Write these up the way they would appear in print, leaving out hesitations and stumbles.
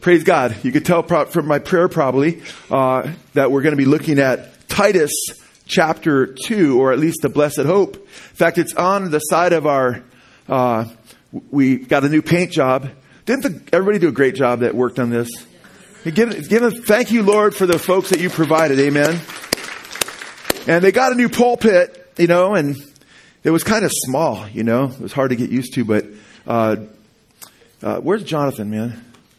Praise God. You could tell from my prayer probably that we're going to be looking at Titus chapter 2, or at least the blessed hope. In fact, it's on the side of our, we got a new paint job. Didn't everybody do a great job that worked on this? Thank you, Lord, for the folks that you provided. Amen. And they got a new pulpit, and it was kind of small, It was hard to get used to, but where's Jonathan, man?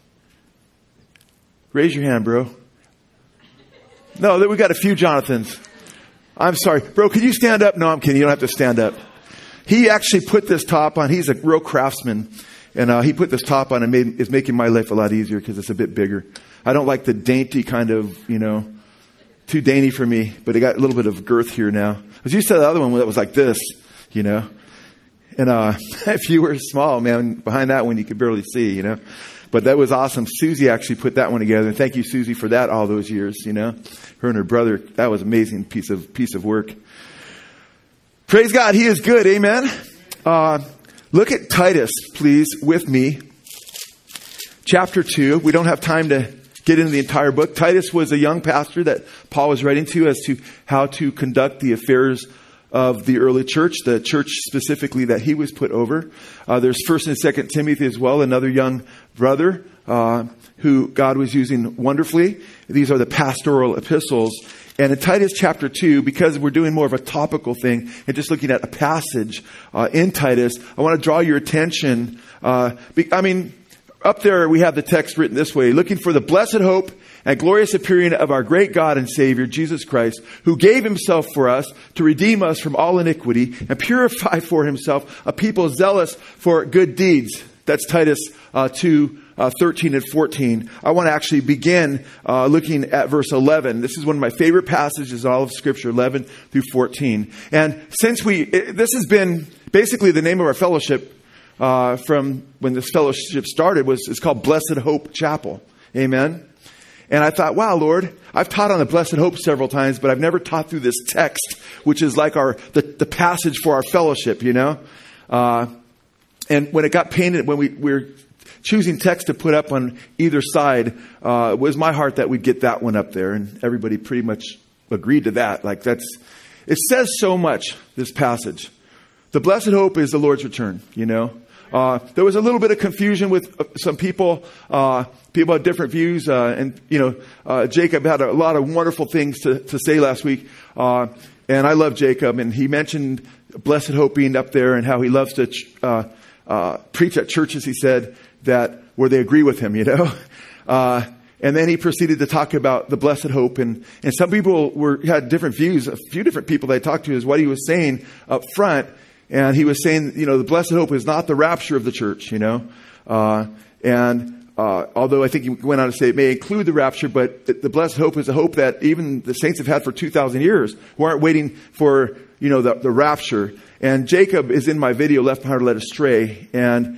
Raise your hand, bro. No, we got a few Jonathans. I'm sorry. Bro, could you stand up? No, I'm kidding. You don't have to stand up. He actually put this top on. He's a real craftsman. And he put this top on and is making my life a lot easier because it's a bit bigger. I don't like the dainty kind of, too dainty for me. But it got a little bit of girth here now. As you said, the other one that was like this, And if you were small, man, behind that one you could barely see, But that was awesome. Susie actually put that one together. And thank you, Susie, for that all those years, Her and her brother, that was an amazing piece of work. Praise God. He is good. Amen. Look at Titus, please, with me. Chapter 2. We don't have time to get into the entire book. Titus was a young pastor that Paul was writing to as to how to conduct the affairs of the early church, the church specifically that he was put over. There's 1st and 2nd Timothy as well, another young brother who God was using wonderfully. These are the pastoral epistles. And in Titus chapter 2, because we're doing more of a topical thing and just looking at a passage in Titus, I want to draw your attention. Up there we have the text written this way: looking for the blessed hope and glorious appearing of our great God and Savior, Jesus Christ, who gave himself for us to redeem us from all iniquity and purify for himself a people zealous for good deeds. That's Titus 2, 13 and 14. I want to actually begin looking at verse 11. This is one of my favorite passages in all of Scripture, 11 through 14. And since this has been basically the name of our fellowship from when this fellowship started, it's called Blessed Hope Chapel. Amen. And I thought, wow, Lord, I've taught on the Blessed Hope several times, but I've never taught through this text, which is like the passage for our fellowship, And when it got painted, when we were choosing text to put up on either side, it was my heart that we'd get that one up there. And everybody pretty much agreed to that. It says so much, this passage. The blessed hope is the Lord's return, There was a little bit of confusion with some people. People had different views. Jacob had a lot of wonderful things to say last week. And I love Jacob. And he mentioned blessed hope being up there and how he loves to preach at churches, he said, where they agree with him, And then he proceeded to talk about the blessed hope. And some people had different views. A few different people that I talked to is what he was saying up front. And he was saying, the blessed hope is not the rapture of the church, although I think he went on to say it may include the rapture, but the blessed hope is a hope that even the saints have had for 2,000 years, who aren't waiting for, the rapture. And Jacob is in my video, Left Behind or Led Astray. And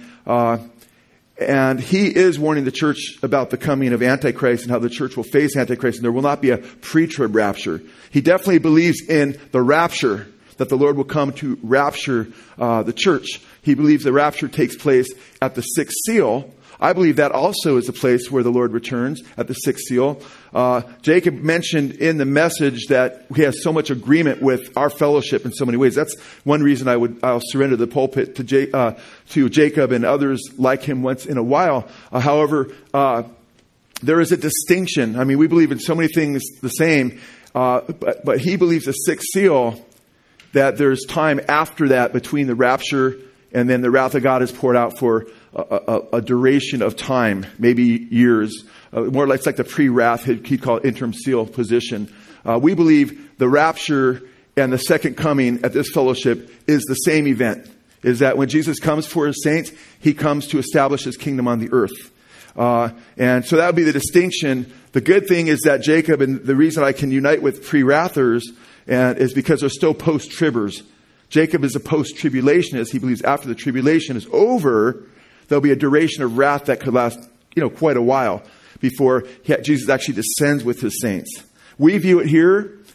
he is warning the church about the coming of Antichrist and how the church will face Antichrist and there will not be a pre-trib rapture. He definitely believes in the rapture, that the Lord will come to rapture the church. He believes the rapture takes place at the sixth seal. I believe that also is the place where the Lord returns, at the sixth seal. Jacob mentioned in the message that he has so much agreement with our fellowship in so many ways. That's one reason I'll surrender the pulpit to Jacob and others like him once in a while. However, there is a distinction. We believe in so many things the same, but he believes the sixth seal, that there's time after that between the rapture and then the wrath of God is poured out for a duration of time, maybe years. More like it's like the pre-wrath, he'd call it interim seal position. We believe the rapture and the second coming at this fellowship is the same event. Is that when Jesus comes for his saints, he comes to establish his kingdom on the earth. And so that would be the distinction. The good thing is that Jacob, and the reason I can unite with pre-wrathers, is because they're still post-tribbers. Jacob is a post-tribulationist. He believes after the tribulation is over, there'll be a duration of wrath that could last, quite a while before Jesus actually descends with his saints. We view it here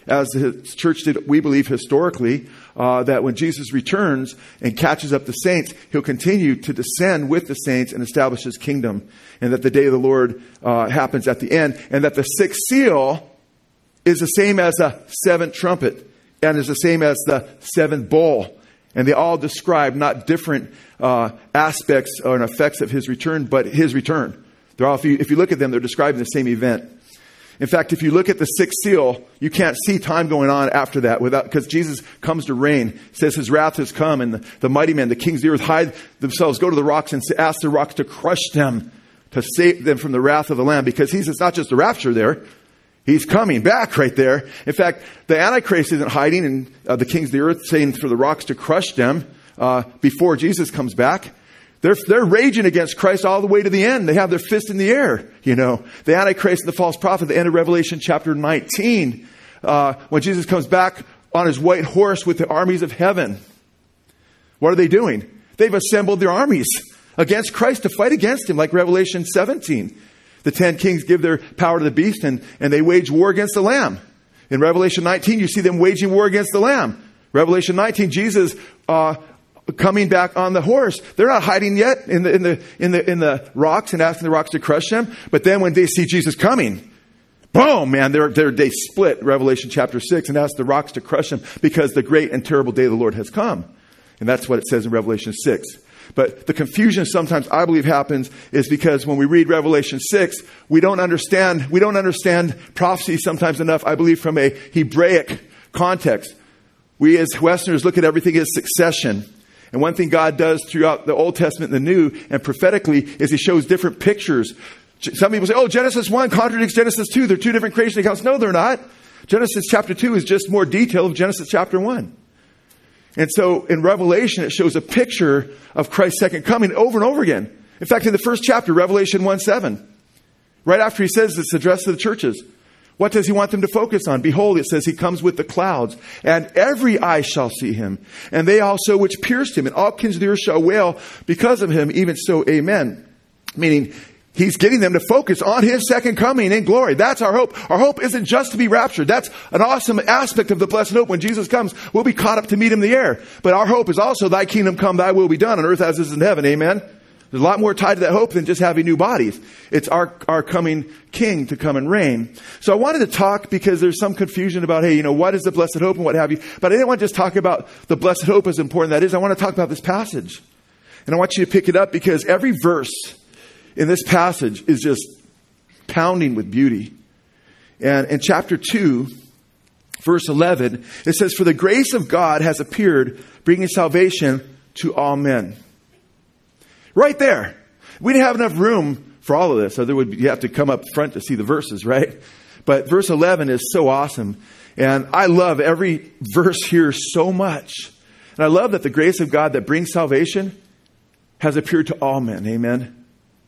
as the church did, we believe historically, that when Jesus returns and catches up the saints, he'll continue to descend with the saints and establish his kingdom. And that the day of the Lord happens at the end. And that the sixth seal is the same as the seventh trumpet and is the same as the seventh bowl. And they all describe not different aspects or effects of his return, but his return. They're all, if you look at them, they're describing the same event. In fact, if you look at the sixth seal, you can't see time going on after that because Jesus comes to reign. It says his wrath has come, and the mighty men, the kings of the earth, hide themselves, go to the rocks and ask the rocks to crush them, to save them from the wrath of the Lamb. Because it's not just the rapture there. He's coming back right there. In fact, the Antichrist isn't hiding, and the kings of the earth saying for the rocks to crush them before Jesus comes back. They're raging against Christ all the way to the end. They have their fist in the air, you know. The Antichrist and the false prophet, the end of Revelation chapter 19, when Jesus comes back on his white horse with the armies of heaven. What are they doing? They've assembled their armies against Christ to fight against him, like Revelation 17. The 10 kings give their power to the beast and they wage war against the Lamb. In Revelation 19, you see them waging war against the Lamb. Revelation 19, Jesus coming back on the horse. They're not hiding yet in the rocks and asking the rocks to crush them. But then when they see Jesus coming, boom, man, they split, Revelation chapter 6, and ask the rocks to crush them because the great and terrible day of the Lord has come. And that's what it says in Revelation 6. But the confusion sometimes I believe happens is because when we read Revelation 6, we don't understand prophecy sometimes enough, I believe, from a Hebraic context. We as Westerners look at everything as succession. And one thing God does throughout the Old Testament and the New and prophetically is he shows different pictures. Some people say, oh, Genesis 1 contradicts Genesis 2. They're two different creation accounts. No, they're not. Genesis chapter 2 is just more detail of Genesis chapter 1. And so in Revelation, it shows a picture of Christ's second coming over and over again. In fact, in the first chapter, Revelation 1:7, right after he says this address to the churches, what does he want them to focus on? Behold, it says he comes with the clouds, and every eye shall see him, and they also which pierced him, and all kings of the earth shall wail because of him, even so, amen. Meaning, he's getting them to focus on his second coming in glory. That's our hope. Our hope isn't just to be raptured. That's an awesome aspect of the blessed hope. When Jesus comes, we'll be caught up to meet him in the air. But our hope is also, thy kingdom come, thy will be done on earth as it is in heaven. Amen. There's a lot more tied to that hope than just having new bodies. It's our coming king to come and reign. So I wanted to talk because there's some confusion about, hey, what is the blessed hope and what have you. But I didn't want to just talk about the blessed hope as important that is. I want to talk about this passage. And I want you to pick it up because every verse in this passage is just pounding with beauty. And in chapter 2, verse 11, it says, for the grace of God has appeared, bringing salvation to all men. Right there. We didn't have enough room for all of this. So you have to come up front to see the verses, right? But verse 11 is so awesome. And I love every verse here so much. And I love that the grace of God that brings salvation has appeared to all men. Amen.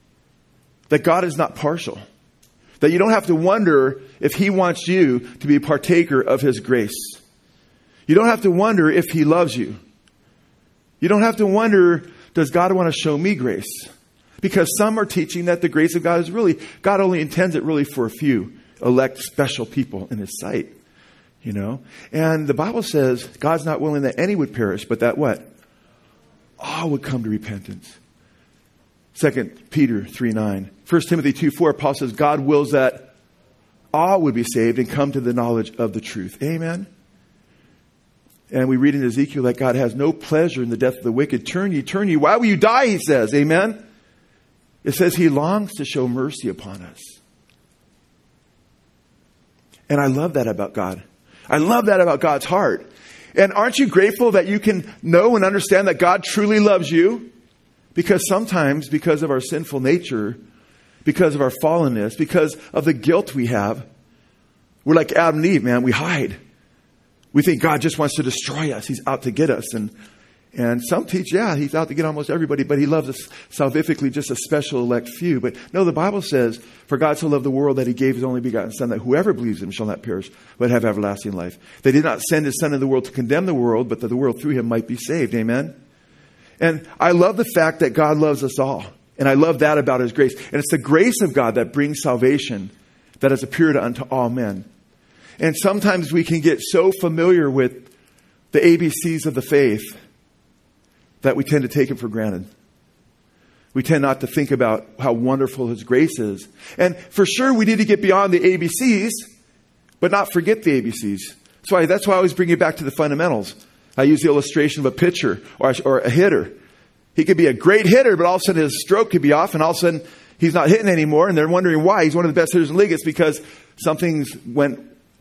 That God is not partial. That you don't have to wonder if he wants you to be a partaker of his grace. You don't have to wonder if he loves you. You don't have to wonder, does God want to show me grace? Because some are teaching that the grace of God is really, God only intends it really for a few elect special people in his sight. And the Bible says God's not willing that any would perish, but that what? All would come to repentance. 2 Peter 3:9. 1 Timothy 2:4, Paul says God wills that all would be saved and come to the knowledge of the truth. Amen. And we read in Ezekiel that God has no pleasure in the death of the wicked. Turn ye. Why will you die? He says. Amen. It says he longs to show mercy upon us. And I love that about God. I love that about God's heart. And aren't you grateful that you can know and understand that God truly loves you? Because sometimes, because of our sinful nature, because of our fallenness, because of the guilt we have, we're like Adam and Eve, man. We hide. We think God just wants to destroy us. He's out to get us. And some teach, he's out to get almost everybody, but he loves us salvifically, just a special elect few. But no, the Bible says, for God so loved the world that he gave his only begotten Son, that whoever believes in him shall not perish, but have everlasting life. They did not send his Son into the world to condemn the world, but that the world through him might be saved. Amen. And I love the fact that God loves us all. And I love that about his grace. And it's the grace of God that brings salvation that has appeared unto all men. And sometimes we can get so familiar with the ABCs of the faith that we tend to take it for granted. We tend not to think about how wonderful His grace is. And for sure, we need to get beyond the ABCs, but not forget the ABCs. That's why I always bring you back to the fundamentals. I use the illustration of a pitcher or a hitter. He could be a great hitter, but all of a sudden his stroke could be off, and all of a sudden he's not hitting anymore, and they're wondering why. He's one of the best hitters in the league. It's because something's went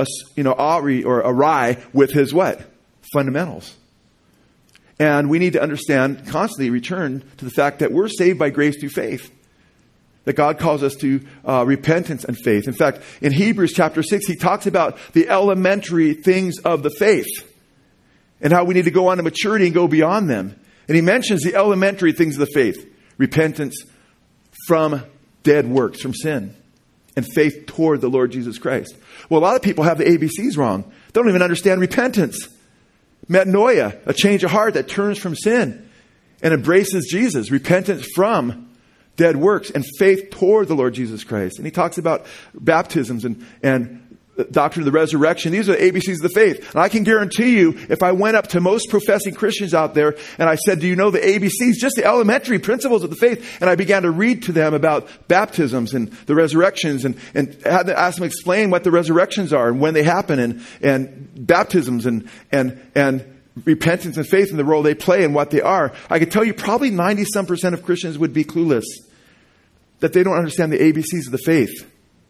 awry with his what? Fundamentals. And we need to understand, constantly return to the fact that we're saved by grace through faith. That God calls us to repentance and faith. In fact, in Hebrews chapter 6, he talks about the elementary things of the faith and how we need to go on to maturity and go beyond them. And he mentions the elementary things of the faith. Repentance from dead works, from sin. And faith toward the Lord Jesus Christ. Well, a lot of people have the ABCs wrong. They don't even understand repentance. Metanoia, a change of heart that turns from sin and embraces Jesus. Repentance from dead works and faith toward the Lord Jesus Christ. And he talks about baptisms and doctrine of the resurrection. These are the ABCs of the faith. And I can guarantee you, if I went up to most professing Christians out there and I said, do you know the ABCs, just the elementary principles of the faith? And I began to read to them about baptisms and the resurrections and had to ask them explain what the resurrections are and when they happen and baptisms and repentance and faith and the role they play and what they are. I could tell you probably 90% of Christians would be clueless that they don't understand the ABCs of the faith.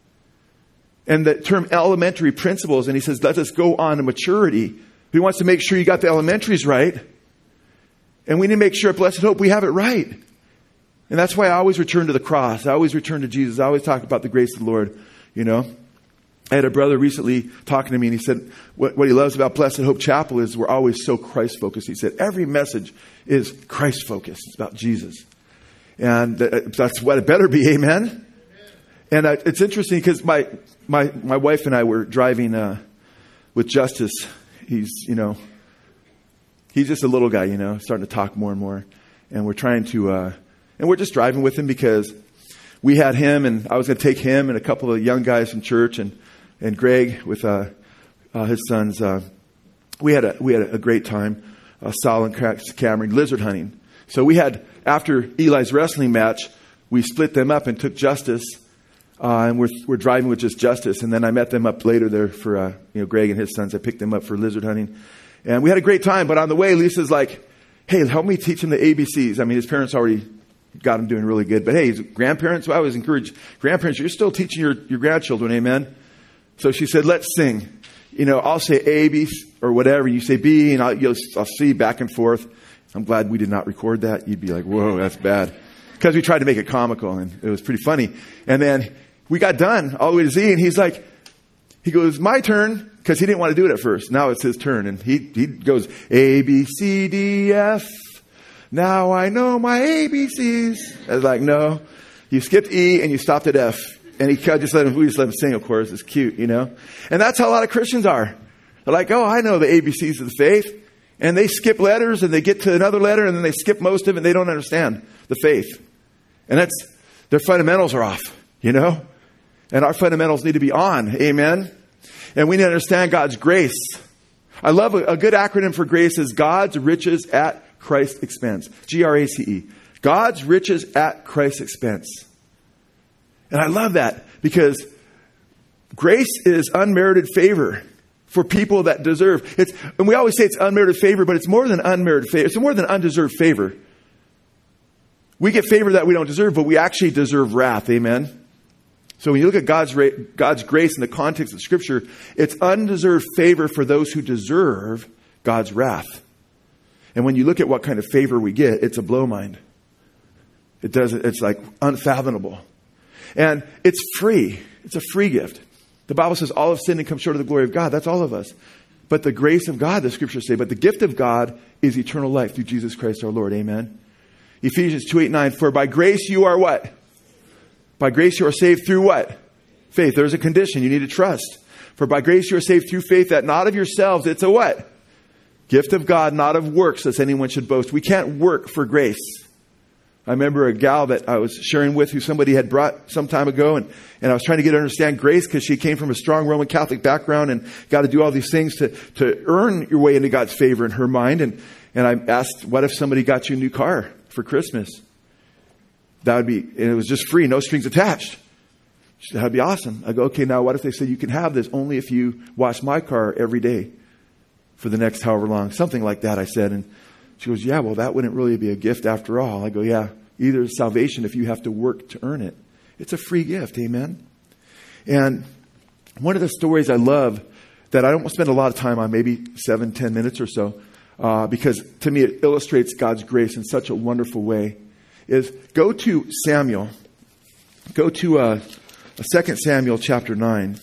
And the term elementary principles, and he says, let us go on to maturity. He wants to make sure you got the elementaries right. And we need to make sure at Blessed Hope we have it right. And that's why I always return to the cross. I always return to Jesus. I always talk about the grace of the Lord, I had a brother recently talking to me, and he said what he loves about Blessed Hope Chapel is we're always so Christ-focused. He said every message is Christ-focused. It's about Jesus. And that's what it better be, amen? And it's interesting because my wife and I were driving with Justice. He's just a little guy, starting to talk more and more. And we're trying to, and we're just driving with him because we had him, and I was going to take him and a couple of young guys from church and Greg with his sons. We had a great time, Sal and Cameron, lizard hunting. So we had, after Eli's wrestling match, we split them up and took Justice. And we're driving with just Justice. And then I met them up later there for, Greg and his sons. I picked them up for lizard hunting. And we had a great time. But on the way, Lisa's like, hey, help me teach him the ABCs. I mean, his parents already got him doing really good. But hey, his grandparents, I always encourage grandparents, you're still teaching your grandchildren, amen? So she said, let's sing. I'll say A, B, or whatever. You say B, and I'll C back and forth. I'm glad we did not record that. You'd be like, whoa, that's bad. Because we tried to make it comical, and it was pretty funny. And then we got done all the way to Z, and he goes, my turn, because he didn't want to do it at first. Now it's his turn, and he goes, A, B, C, D, F. Now I know my ABCs. I was like, no, you skipped E and you stopped at F. And we just let him sing, of course. It's cute, And that's how a lot of Christians are. They're like, oh, I know the ABCs of the faith. And they skip letters and they get to another letter and then they skip most of it and they don't understand the faith. And their fundamentals are off, And our fundamentals need to be on. Amen. And we need to understand God's grace. I love a good acronym for grace is God's riches at Christ's expense. GRACE. God's riches at Christ's expense. And I love that because grace is unmerited favor for people that deserve. And we always say it's unmerited favor, but it's more than unmerited favor. It's more than undeserved favor. We get favor that we don't deserve, but we actually deserve wrath. Amen. So when you look at God's grace in the context of Scripture, it's undeserved favor for those who deserve God's wrath. And when you look at what kind of favor we get, it's a blow mind. It's like unfathomable. And it's free. It's a free gift. The Bible says all have sinned and come short of the glory of God. That's all of us. But the grace of God, the Scriptures say, but the gift of God is eternal life through Jesus Christ our Lord. Amen. Ephesians 2:8-9, for by grace you are what? By grace you are saved through what? Faith. There's a condition. You need to trust. For by grace you are saved through faith, that not of yourselves. It's a what? Gift of God, not of works, lest anyone should boast. We can't work for grace. I remember a gal that I was sharing with who somebody had brought some time ago, and I was trying to get her to understand grace because she came from a strong Roman Catholic background and got to do all these things to earn your way into God's favor in her mind. And I asked, what if somebody got you a new car for Christmas? That would be, and it was just free, no strings attached. She said, that'd be awesome. I go, okay, now what if they said you can have this only if you wash my car every day for the next however long? Something like that, I said. And she goes, yeah, well, that wouldn't really be a gift after all. I go, yeah, either is salvation if you have to work to earn it. It's a free gift, amen? And one of the stories I love that I don't spend a lot of time on, maybe 7-10 minutes or so, because to me it illustrates God's grace in such a wonderful way, is go to Samuel. Go to 2 Samuel chapter 9.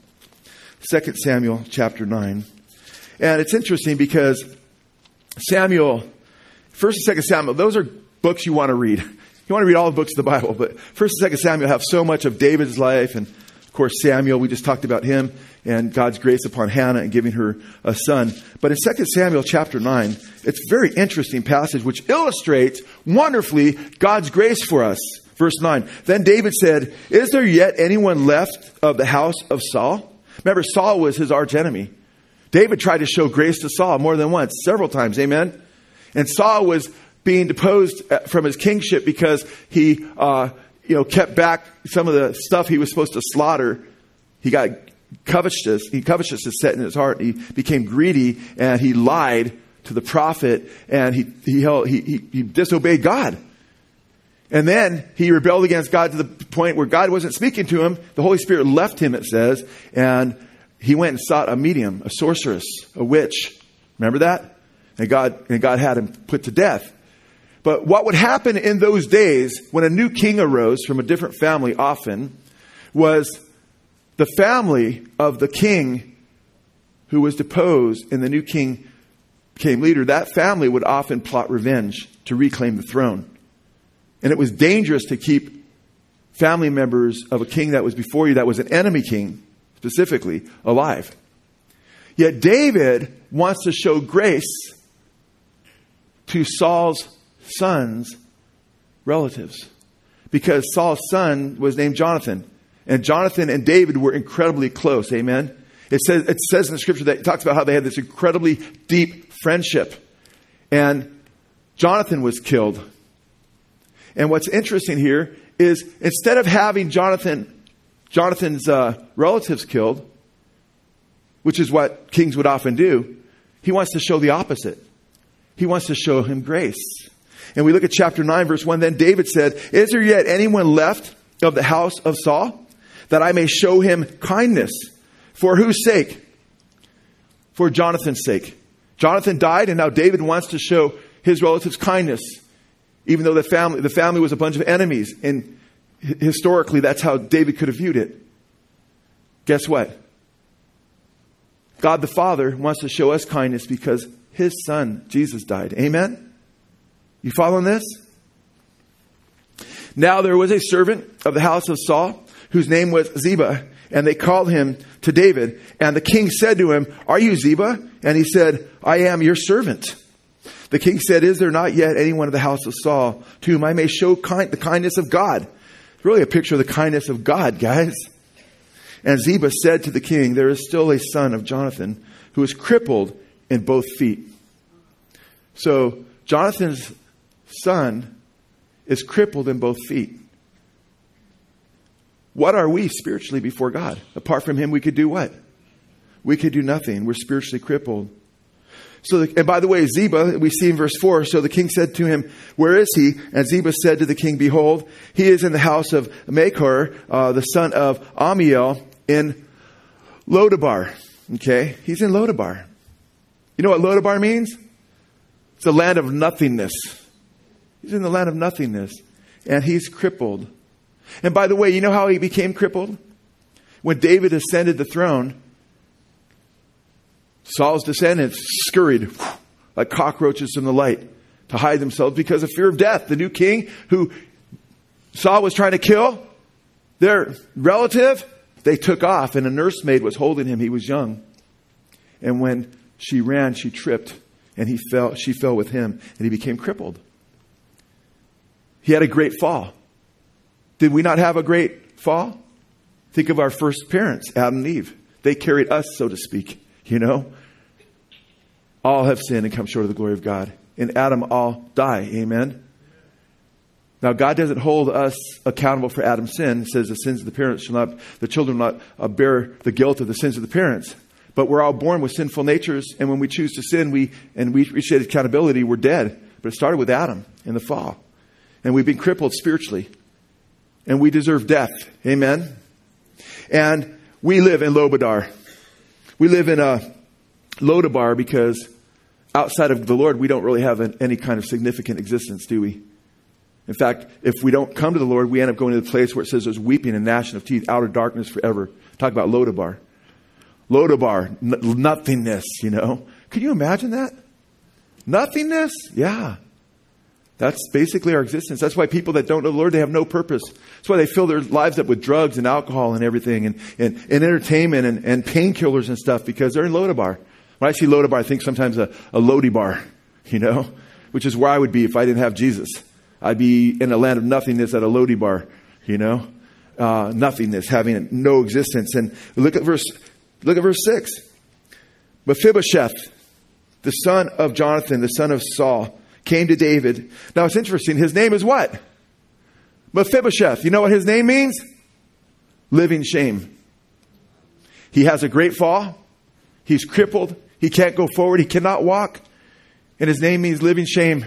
2 Samuel chapter 9. And it's interesting because Samuel, 1st and 2nd Samuel, those are books you want to read. You want to read all the books of the Bible, but 1st and 2nd Samuel have so much of David's life, and of course Samuel, we just talked about him and God's grace upon Hannah and giving her a son. But in 2 Samuel chapter 9, it's a very interesting passage which illustrates wonderfully God's grace for us. Verse 9, then David said, is there yet anyone left of the house of Saul? Remember, Saul was his archenemy. David tried to show grace to Saul more than once, several times, amen? And Saul was being deposed from his kingship because he kept back some of the stuff he was supposed to slaughter. He got covetousness set in his heart. He became greedy and he lied to the prophet, and he disobeyed God. And then he rebelled against God to the point where God wasn't speaking to him. The Holy Spirit left him, it says, and he went and sought a medium, a sorceress, a witch. Remember that? And God had him put to death. But what would happen in those days when a new king arose from a different family often was the family of the king who was deposed and the new king became leader. That family would often plot revenge to reclaim the throne. And it was dangerous to keep family members of a king that was before you, that was an enemy king, specifically, alive. Yet David wants to show grace to Saul's son's relatives, because Saul's son was named Jonathan, and Jonathan and David were incredibly close. Amen. It says in the scripture that it talks about how they had this incredibly deep friendship, and Jonathan was killed. And what's interesting here is instead of having Jonathan's relatives killed, which is what kings would often do, he wants to show the opposite. He wants to show him grace. And we look at chapter 9, verse 1. Then David said, is there yet anyone left of the house of Saul, that I may show him kindness? For whose sake? For Jonathan's sake. Jonathan died, and now David wants to show his relatives kindness, even though the family was a bunch of enemies. And historically, that's how David could have viewed it. Guess what? God the Father wants to show us kindness because his son, Jesus, died. Amen? You following this? Now there was a servant of the house of Saul whose name was Ziba, and they called him to David. And the king said to him, are you Ziba? And he said, I am your servant. The king said, is there not yet anyone of the house of Saul to whom I may show the kindness of God? It's really a picture of the kindness of God, guys. And Ziba said to the king, there is still a son of Jonathan who is crippled in both feet. So Jonathan's son is crippled in both feet. What are we spiritually before God? Apart from him, we could do what? We could do nothing. We're spiritually crippled. And by the way, Ziba, we see in verse 4, so the king said to him, where is he? And Ziba said to the king, behold, he is in the house of Machir, the son of Amiel, in Lodabar. Okay? He's in Lodabar. You know what Lodabar means? It's the land of nothingness. He's in the land of nothingness. And he's crippled. And by the way, you know how he became crippled? When David ascended the throne, Saul's descendants scurried like cockroaches from the light to hide themselves because of fear of death. The new king who Saul was trying to kill, their relative, they took off, and a nursemaid was holding him. He was young. And when she ran, she tripped, and she fell with him, and he became crippled. He had a great fall. Did we not have a great fall? Think of our first parents, Adam and Eve. They carried us, so to speak, you know. All have sinned and come short of the glory of God. In Adam, all die. Amen. Now, God doesn't hold us accountable for Adam's sin. It says the sins of the parents shall not, the children will not bear the guilt of the sins of the parents. But we're all born with sinful natures. And when we choose to sin, we appreciate accountability, we're dead. But it started with Adam in the fall. And we've been crippled spiritually. And we deserve death. Amen. And we live in Lobadar. We live in a Lodabar because outside of the Lord, we don't really have any kind of significant existence, do we? In fact, if we don't come to the Lord, we end up going to the place where it says there's weeping and gnashing of teeth, outer darkness forever. Talk about Lodabar. Lodabar, nothingness, you know. Can you imagine that? Nothingness? Yeah. That's basically our existence. That's why people that don't know the Lord, they have no purpose. That's why they fill their lives up with drugs and alcohol and everything and entertainment and painkillers and stuff because they're in Lodabar. When I see Lodabar, I think sometimes a Lodi bar, you know, which is where I would be if I didn't have Jesus. I'd be in a land of nothingness at a Lodi bar, you know, nothingness, having no existence. And look at verse 6. Mephibosheth, the son of Jonathan, the son of Saul, came to David. Now it's interesting. His name is what? Mephibosheth. You know what his name means? Living shame. He has a great fall. He's crippled. He can't go forward. He cannot walk. And his name means living shame.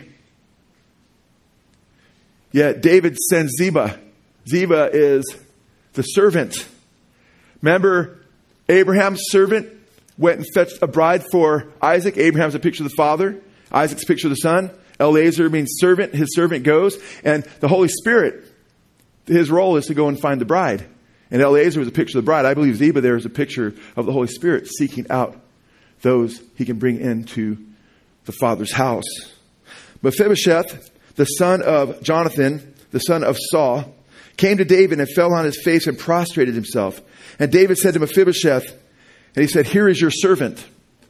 Yet David sends Ziba. Ziba is the servant. Remember, Abraham's servant went and fetched a bride for Isaac. Abraham's a picture of the father. Isaac's a picture of the son. Eliezer means servant. His servant goes. And the Holy Spirit, his role is to go and find the bride. And Eliezer was a picture of the bride. I believe Ziba there is a picture of the Holy Spirit seeking out those he can bring into the Father's house. Mephibosheth, the son of Jonathan, the son of Saul, came to David and fell on his face and prostrated himself. And David said to Mephibosheth, and he said, "Here is your servant."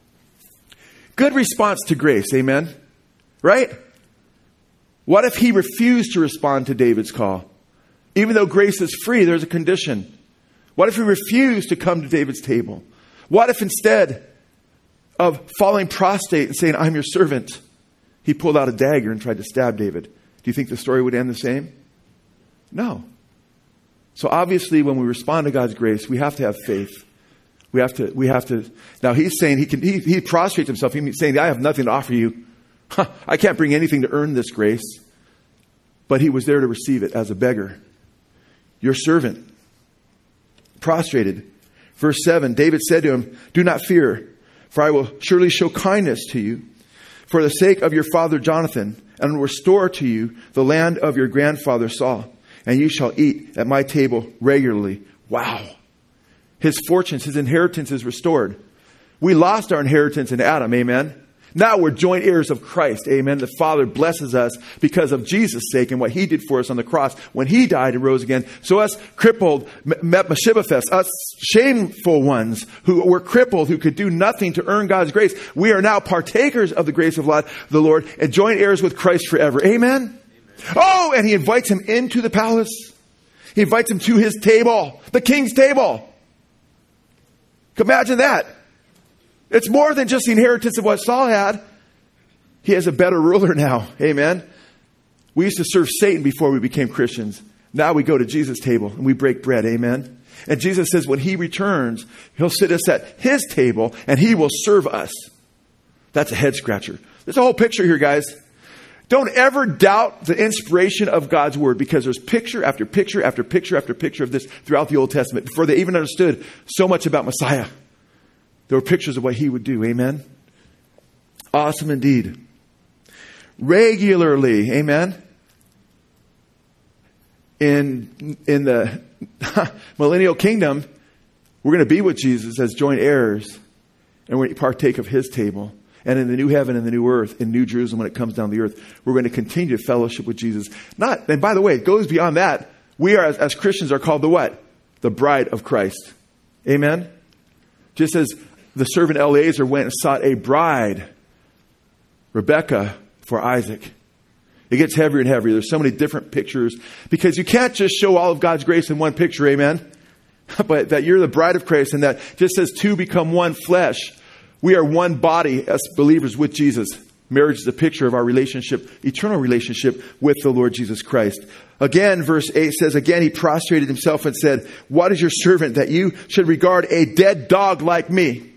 Good response to grace, amen? Right? What if he refused to respond to David's call? Even though grace is free, there's a condition. What if he refused to come to David's table? What if instead of falling prostrate and saying, "I'm your servant," he pulled out a dagger and tried to stab David? Do you think the story would end the same? No. So obviously when we respond to God's grace, we have to have faith. We have to. Now he's saying he prostrates himself. He's saying, "I have nothing to offer you. I can't bring anything to earn this grace." But he was there to receive it as a beggar. Your servant. Prostrated. Verse 7, David said to him, "Do not fear, for I will surely show kindness to you for the sake of your father Jonathan, and will restore to you the land of your grandfather Saul, and you shall eat at my table regularly." Wow. His fortunes, his inheritance is restored. We lost our inheritance in Adam, amen? Now we're joint heirs of Christ, amen? The Father blesses us because of Jesus' sake and what he did for us on the cross when he died and rose again. So us crippled, Mephibosheth, us shameful ones who were crippled, who could do nothing to earn God's grace, we are now partakers of the grace of the Lord and joint heirs with Christ forever, amen? Oh, and he invites him into the palace. He invites him to his table, the king's table. Imagine that. It's more than just the inheritance of what Saul had. He has a better ruler now. Amen. We used to serve Satan before we became Christians. Now we go to Jesus' table and we break bread. Amen. And Jesus says when he returns, he'll sit us at his table and he will serve us. That's a head scratcher. There's a whole picture here, guys. Don't ever doubt the inspiration of God's word, because there's picture after picture after picture after picture of this throughout the Old Testament before they even understood so much about Messiah. There were pictures of what he would do. Amen. Awesome indeed. Regularly. Amen. In the millennial kingdom, we're going to be with Jesus as joint heirs, and we're going to partake of his table. And in the new heaven and the new earth, in New Jerusalem, when it comes down the earth, we're going to continue to fellowship with Jesus. And by the way, it goes beyond that. We are, as Christians, are called the what? The bride of Christ. Amen. Just as the servant Eliezer went and sought a bride, Rebekah, for Isaac. It gets heavier and heavier. There's so many different pictures because you can't just show all of God's grace in one picture, amen? But that you're the bride of Christ and that just as two become one flesh, we are one body as believers with Jesus. Marriage is a picture of our relationship, eternal relationship with the Lord Jesus Christ. Again, verse 8 says, again, he prostrated himself and said, what is your servant that you should regard a dead dog like me?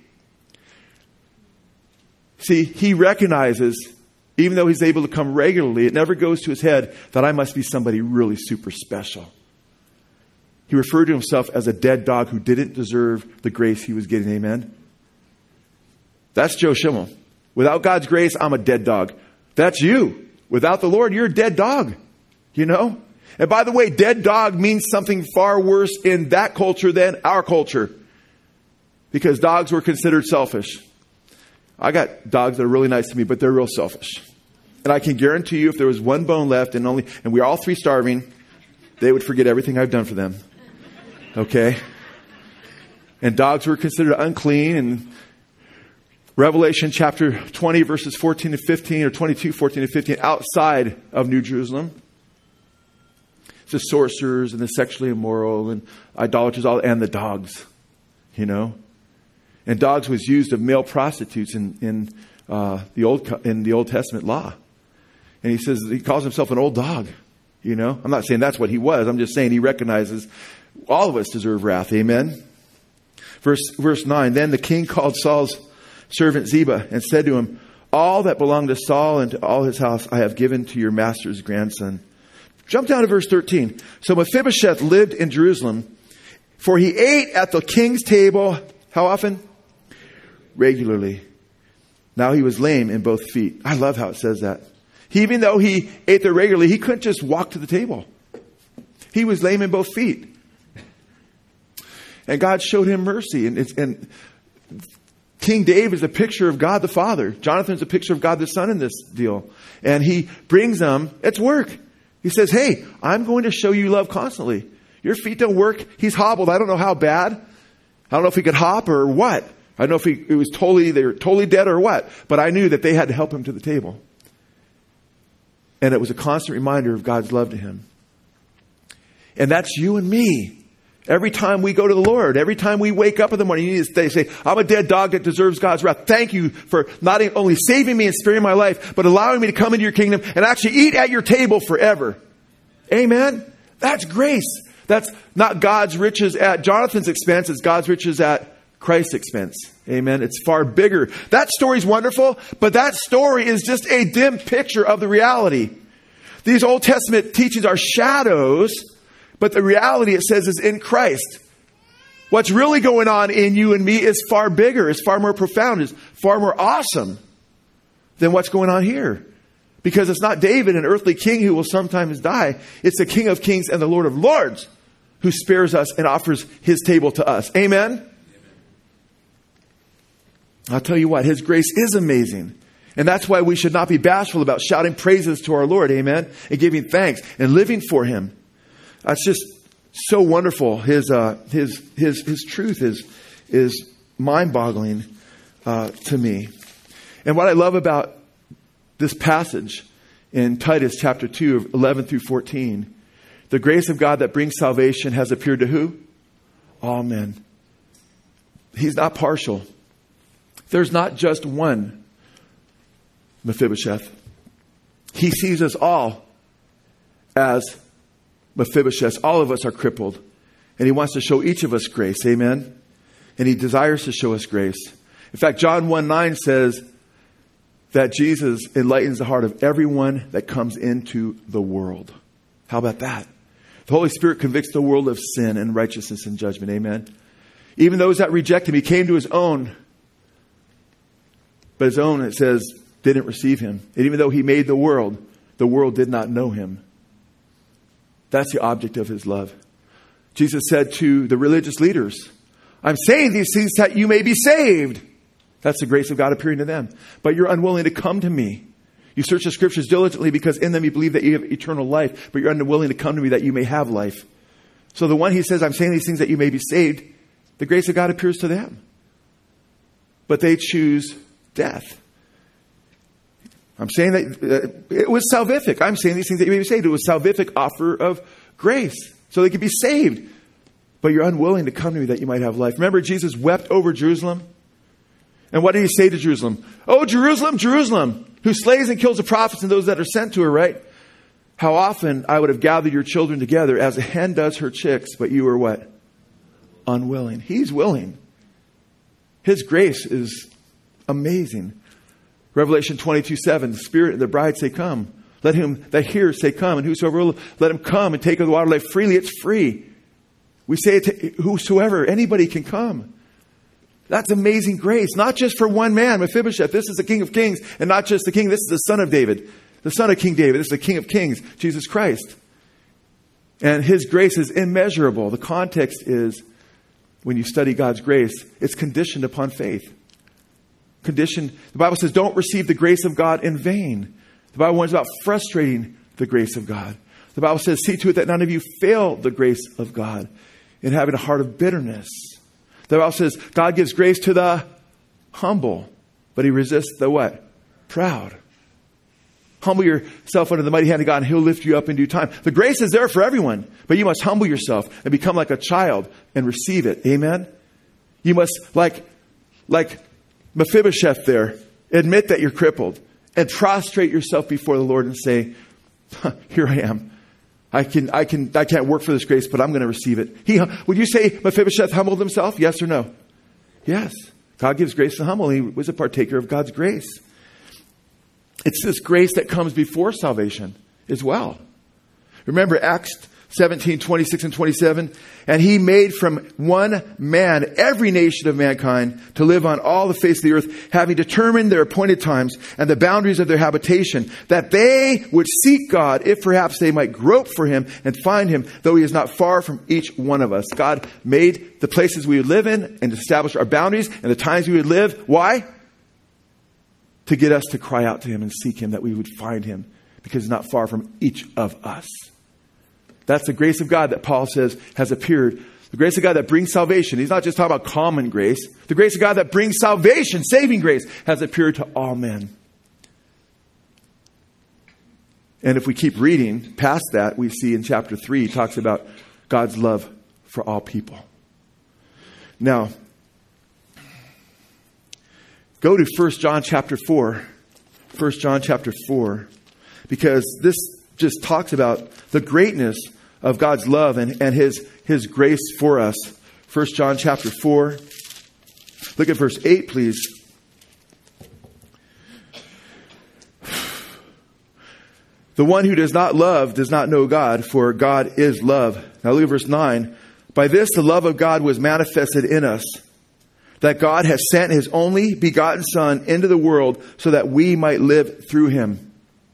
See, he recognizes, even though he's able to come regularly, it never goes to his head that I must be somebody really super special. He referred to himself as a dead dog who didn't deserve the grace he was getting. Amen? That's Joe Schimmel. Without God's grace, I'm a dead dog. That's you. Without the Lord, you're a dead dog. You know? And by the way, dead dog means something far worse in that culture than our culture. Because dogs were considered selfish. I got dogs that are really nice to me, but they're real selfish. And I can guarantee you if there was one bone left and we're all three starving, they would forget everything I've done for them. Okay? And dogs were considered unclean. And Revelation chapter 20 verses 14 to 15 or 22, 14 to 15 outside of New Jerusalem. It's the sorcerers and the sexually immoral and idolaters and the dogs, you know. And dogs was used of male prostitutes in the Old Testament law. And he says he calls himself an old dog, you know. I'm not saying that's what he was. I'm just saying he recognizes all of us deserve wrath. Amen. Verse 9. Then the king called Saul's servant Ziba and said to him, all that belonged to Saul and to all his house I have given to your master's grandson. Jump down to verse 13. So Mephibosheth lived in Jerusalem, for he ate at the king's table. How often? Regularly. Now he was lame in both feet. I love how it says that. Even though he ate there regularly, he couldn't just walk to the table. He was lame in both feet. And God showed him mercy. And King David is a picture of God the Father. Jonathan's a picture of God the Son in this deal. And he brings them, it's work. He says, hey, I'm going to show you love constantly. Your feet don't work. He's hobbled. I don't know how bad. I don't know if he could hop or what. I don't know if they were totally dead or what. But I knew that they had to help him to the table. And it was a constant reminder of God's love to him. And that's you and me. Every time we go to the Lord, every time we wake up in the morning, you need to say, I'm a dead dog that deserves God's wrath. Thank you for not only saving me and sparing my life, but allowing me to come into your kingdom and actually eat at your table forever. Amen? That's grace. That's not God's riches at Jonathan's expense. It's God's riches at Christ's expense. Amen? It's far bigger. That story's wonderful, but that story is just a dim picture of the reality. These Old Testament teachings are shadows, but the reality, it says, is in Christ. What's really going on in you and me is far bigger, is far more profound, is far more awesome than what's going on here. Because it's not David, an earthly king who will sometimes die. It's the King of Kings and the Lord of Lords who spares us and offers his table to us. Amen? I'll tell you what, his grace is amazing. And that's why we should not be bashful about shouting praises to our Lord. Amen? And giving thanks and living for him. That's just so wonderful. His truth is mind-boggling to me. And what I love about this passage in Titus chapter 2, 11 through 14, the grace of God that brings salvation has appeared to who? All men. He's not partial. There's not just one Mephibosheth. He sees us all as Mephibosheth. All of us are crippled. And he wants to show each of us grace. Amen? And he desires to show us grace. In fact, John 1:9 says that Jesus enlightens the heart of everyone that comes into the world. How about that? The Holy Spirit convicts the world of sin and righteousness and judgment. Amen? Even those that reject him, he came to his own. But his own, it says, didn't receive him. And even though he made the world did not know him. That's the object of his love. Jesus said to the religious leaders, I'm saying these things that you may be saved. That's the grace of God appearing to them. But you're unwilling to come to me. You search the scriptures diligently because in them you believe that you have eternal life, but you're unwilling to come to me that you may have life. So the one he says, I'm saying these things that you may be saved, the grace of God appears to them. But they choose death. I'm saying that it was salvific. I'm saying these things that you may be saved. It was salvific offer of grace so they could be saved. But you're unwilling to come to me that you might have life. Remember, Jesus wept over Jerusalem. And what did he say to Jerusalem? Oh, Jerusalem, Jerusalem, who slays and kills the prophets and those that are sent to her, right? How often I would have gathered your children together as a hen does her chicks, but you were what? Unwilling. He's willing. His grace is amazing. Revelation 22:7, the Spirit and the bride say, come. Let him that hears say, come. And whosoever will, let him come and take of the water life freely. It's free. We say it to whosoever, anybody can come. That's amazing grace. Not just for one man, Mephibosheth. This is the King of Kings. And not just the King. This is the son of David. The son of King David. This is the King of Kings, Jesus Christ. And his grace is immeasurable. The context is, when you study God's grace, it's conditioned upon faith. Conditioned. The Bible says, don't receive the grace of God in vain. The Bible warns about frustrating the grace of God. The Bible says, see to it that none of you fail the grace of God in having a heart of bitterness. The Bible says, God gives grace to the humble, but he resists the what? Proud. Humble yourself under the mighty hand of God and he'll lift you up in due time. The grace is there for everyone, but you must humble yourself and become like a child and receive it. Amen? You must, like Mephibosheth there, admit that you're crippled and prostrate yourself before the Lord and say, here I am. I can't work for this grace, but I'm going to receive it. Would you say Mephibosheth humbled himself? Yes or no? Yes. God gives grace to the humble. He was a partaker of God's grace. It's this grace that comes before salvation as well. Remember Acts 17:26 and 27. And he made from one man every nation of mankind to live on all the face of the earth, having determined their appointed times and the boundaries of their habitation, that they would seek God, if perhaps they might grope for him and find him, though he is not far from each one of us. God made the places we would live in and established our boundaries and the times we would live. Why? To get us to cry out to him and seek him, that we would find him, because he's not far from each of us. That's the grace of God that Paul says has appeared. The grace of God that brings salvation. He's not just talking about common grace. The grace of God that brings salvation, saving grace, has appeared to all men. And if we keep reading past that, we see in chapter 3, he talks about God's love for all people. Now, go to 1 John chapter 4. 1 John chapter 4. Because this just talks about the greatness of God's love and his grace for us. 1 John chapter 4. Look at verse 8, please. The one who does not love does not know God, for God is love. Now look at verse 9. By this the love of God was manifested in us, that God has sent his only begotten Son into the world so that we might live through him.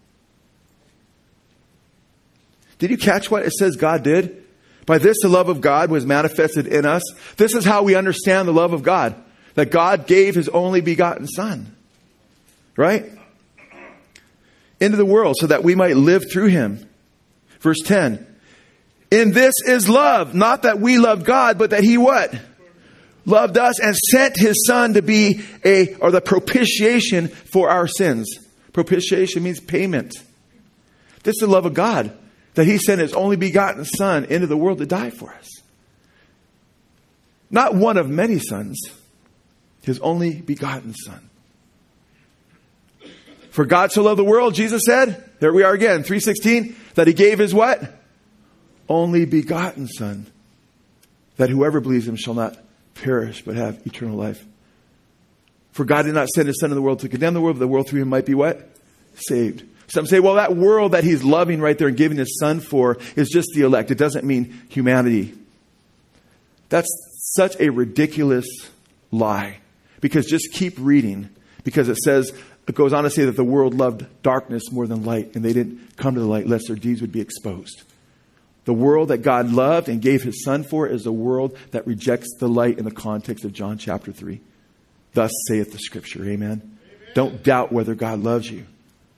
Did you catch what it says God did? By this the love of God was manifested in us. This is how we understand the love of God. That God gave his only begotten Son. Right? Into the world so that we might live through him. Verse 10. In this is love, not that we loved God, but that he what? Loved us and sent his Son to be the propitiation for our sins. Propitiation means payment. This is the love of God, that he sent his only begotten Son into the world to die for us. Not one of many sons, his only begotten Son. For God so loved the world, Jesus said, there we are again, 3:16, that he gave his what? Only begotten Son, that whoever believes him shall not perish, but have eternal life. For God did not send his Son in the world to condemn the world, but the world through him might be what? Saved. Some say, well, that world that he's loving right there and giving his Son for is just the elect. It doesn't mean humanity. That's such a ridiculous lie. Because just keep reading. Because it goes on to say that the world loved darkness more than light, and they didn't come to the light lest their deeds would be exposed. The world that God loved and gave his Son for is a world that rejects the light in the context of John chapter 3. Thus saith the Scripture. Amen. Amen. Don't doubt whether God loves you.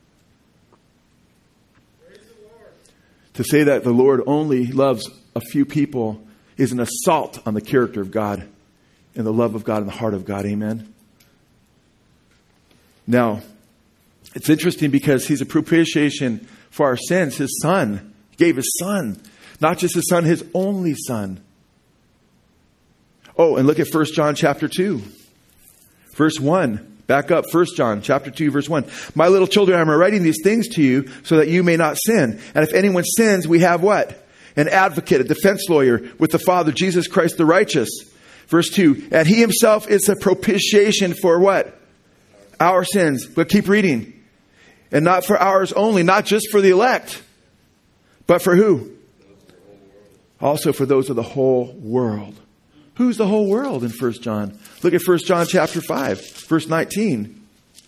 To say that the Lord only loves a few people is an assault on the character of God and the love of God and the heart of God. Amen. Now, It's interesting because he's a propitiation for our sins. His son, he gave his son, not just his son, his only son. Oh, and look at 1 John chapter 2, verse 1. Back up, 1 John chapter 2, verse 1. My little children, I'm writing these things to you so that you may not sin. And if anyone sins, we have what? An advocate, a defense lawyer with the Father, Jesus Christ the righteous. Verse 2. And he himself is a propitiation for what? Our sins. But keep reading. And not for ours only, not just for the elect, but for who? Also for those of the whole world. Who's the whole world in 1 John? Look at 1 John chapter 5, verse 19.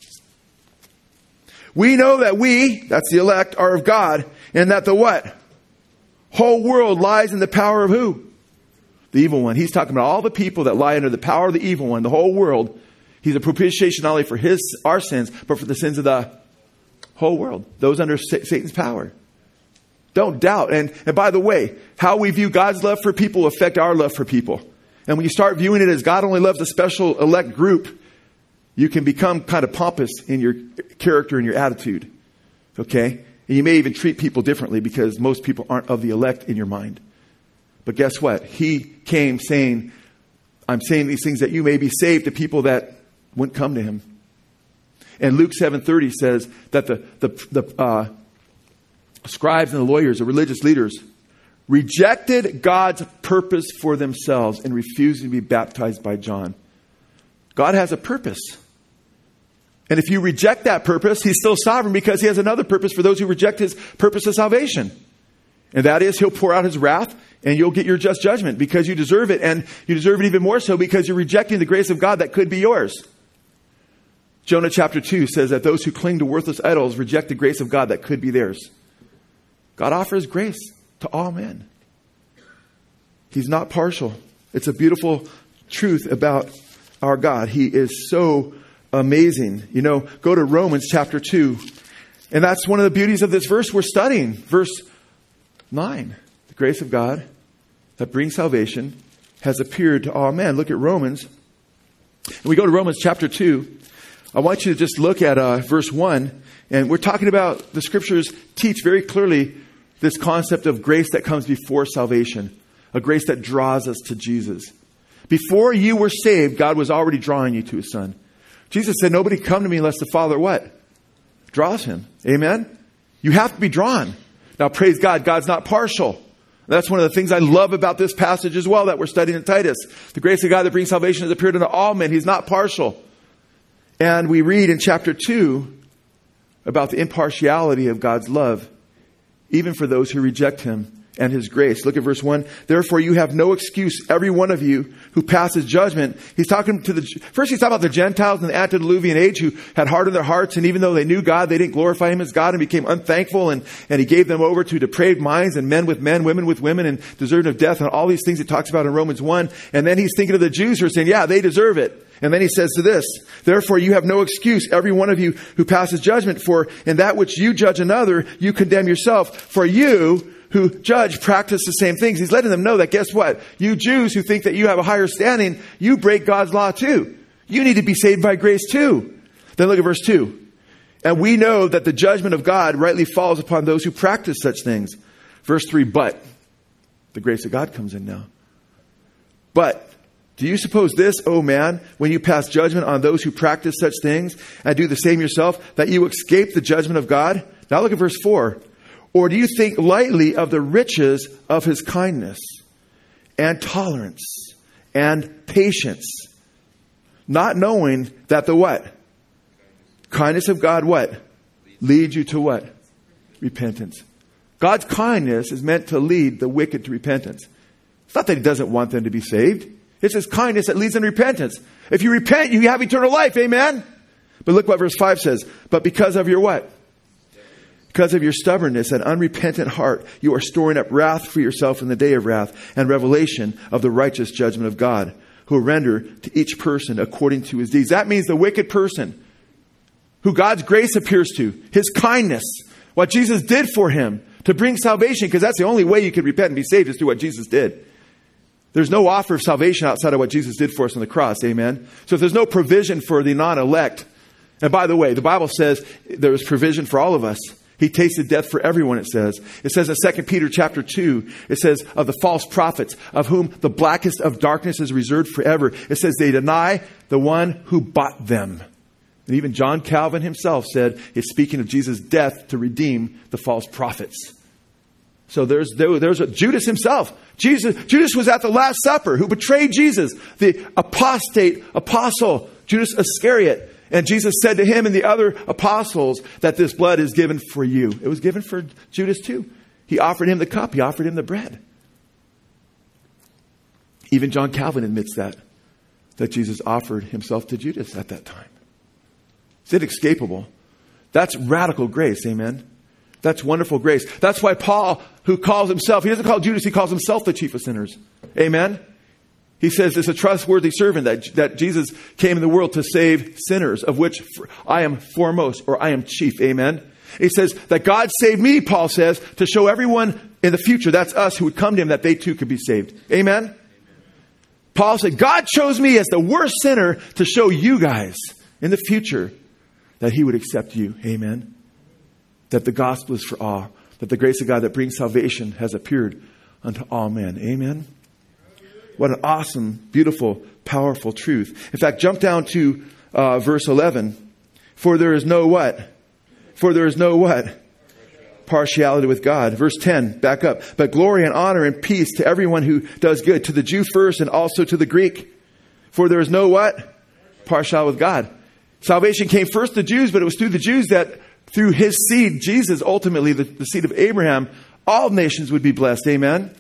We know that we, that's the elect, are of God, and that the what? Whole world lies in the power of who? The evil one. He's talking about all the people that lie under the power of the evil one, the whole world. He's a propitiation not only for our sins, but for the sins of the whole world. Those under Satan's power. Don't doubt. And by the way, how we view God's love for people will affect our love for people. And when you start viewing it as God only loves a special elect group, you can become kind of pompous in your character and your attitude. Okay? And you may even treat people differently because most people aren't of the elect in your mind. But guess what? He came saying, I'm saying these things that you may be saved to people that wouldn't come to him. And Luke 7:30 says that the scribes and the lawyers, the religious leaders, rejected God's purpose for themselves and refused to be baptized by John. God has a purpose. And if you reject that purpose, he's still sovereign because he has another purpose for those who reject his purpose of salvation. And that is he'll pour out his wrath and you'll get your just judgment because you deserve it. And you deserve it even more so because you're rejecting the grace of God that could be yours. Jonah chapter 2 says that those who cling to worthless idols reject the grace of God that could be theirs. God offers grace to all men. He's not partial. It's a beautiful truth about our God. He is so amazing. You know, go to Romans chapter 2. And that's one of the beauties of this verse we're studying. Verse 9. The grace of God that brings salvation has appeared to all men. Look at Romans. And we go to Romans chapter 2. I want you to just look at verse 1. And we're talking about the scriptures teach very clearly this concept of grace that comes before salvation. A grace that draws us to Jesus. Before you were saved, God was already drawing you to his son. Jesus said, nobody can come to me unless the Father what? Draws him. Amen? You have to be drawn. Now praise God, God's not partial. That's one of the things I love about this passage as well that we're studying in Titus. The grace of God that brings salvation has appeared unto all men. He's not partial. And we read in chapter 2 about the impartiality of God's love, even for those who reject him and his grace. Look at verse 1. Therefore you have no excuse, every one of you who passes judgment. He's talking about the Gentiles in the antediluvian age who had hardened their hearts, and even though they knew God, they didn't glorify him as God and became unthankful, and he gave them over to depraved minds and men with men, women with women, and deserving of death, and all these things he talks about in Romans 1. And then he's thinking of the Jews who are saying, yeah, they deserve it. And then he says to this, therefore you have no excuse, every one of you who passes judgment, for in that which you judge another, you condemn yourself. For you who judge practice the same things. He's letting them know that, guess what? You Jews who think that you have a higher standing, you break God's law too. You need to be saved by grace too. Then look at verse 2. And we know that the judgment of God rightly falls upon those who practice such things. Verse 3, but the grace of God comes in now. But do you suppose this, O man, when you pass judgment on those who practice such things and do the same yourself, that you escape the judgment of God? Now look at verse 4. Or do you think lightly of the riches of his kindness and tolerance and patience, not knowing that the what? Kindness of God what? Leads you to what? Repentance. God's kindness is meant to lead the wicked to repentance. It's not that he doesn't want them to be saved. It's his kindness that leads them to repentance. If you repent, you have eternal life. Amen? But look what verse 5 says. But because of your what? Because of your stubbornness and unrepentant heart, you are storing up wrath for yourself in the day of wrath and revelation of the righteous judgment of God, who will render to each person according to his deeds. That means the wicked person who God's grace appears to, his kindness, what Jesus did for him to bring salvation, because that's the only way you can repent and be saved is through what Jesus did. There's no offer of salvation outside of what Jesus did for us on the cross. Amen. So if there's no provision for the non-elect And by the way, the Bible says there was provision for all of us. He tasted death for everyone, it says. It says in 2 Peter chapter 2, it says of the false prophets, of whom the blackest of darkness is reserved forever. It says they deny the one who bought them. And even John Calvin himself said, it's speaking of Jesus' death to redeem the false prophets. So there's Judas himself. Judas was at the Last Supper, who betrayed Jesus, the apostate apostle, Judas Iscariot. And Jesus said to him and the other apostles that this blood is given for you. It was given for Judas too. He offered him the cup. He offered him the bread. Even John Calvin admits that Jesus offered himself to Judas at that time. It's inescapable. That's radical grace. Amen. That's wonderful grace. That's why Paul, who calls himself, he doesn't call Judas, he calls himself the chief of sinners. Amen. He says it's a trustworthy servant that Jesus came in the world to save sinners, of which I am foremost, or I am chief. Amen. He says that God saved me, Paul says, to show everyone in the future, that's us, who would come to him, that they too could be saved. Amen. Paul said, God chose me as the worst sinner to show you guys in the future that he would accept you. Amen. That the gospel is for all. That the grace of God that brings salvation has appeared unto all men. Amen. What an awesome, beautiful, powerful truth. In fact, jump down to verse 11. For there is no what? For there is no what? Partiality with God. Verse 10, back up. But glory and honor and peace to everyone who does good. To the Jew first and also to the Greek. For there is no what? Partiality with God. Salvation came first to Jews, but it was through the Jews that through his seed, Jesus, ultimately the seed of Abraham, all nations would be blessed. Amen.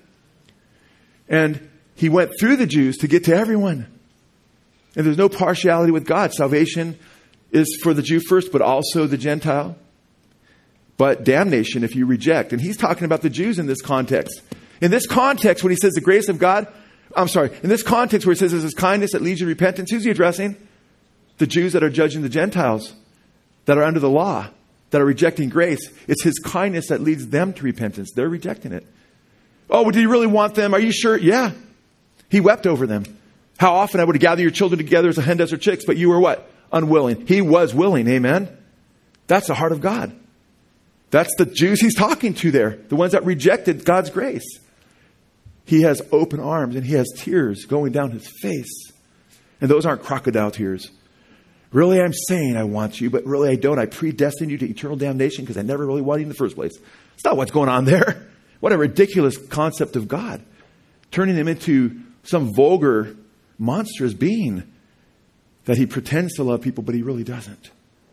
And he went through the Jews to get to everyone. And there's no partiality with God. Salvation is for the Jew first, but also the Gentile. But damnation if you reject. And he's talking about the Jews in this context. In this context, when he says the grace of God, in this context where he says it's his kindness that leads you to repentance, who's he addressing? The Jews that are judging the Gentiles, that are under the law, that are rejecting grace. It's his kindness that leads them to repentance. They're rejecting it. Oh, did he really want them? Are you sure? Yeah. He wept over them. How often I would gather your children together as a hen does her chicks, but you were what? Unwilling. He was willing. Amen. That's the heart of God. That's the Jews he's talking to there. The ones that rejected God's grace. He has open arms and he has tears going down his face. And those aren't crocodile tears. Really, I'm saying I want you, but really I don't. I predestined you to eternal damnation because I never really wanted you in the first place. It's not what's going on there. What a ridiculous concept of God. Turning him into some vulgar, monstrous being that he pretends to love people, but he really doesn't.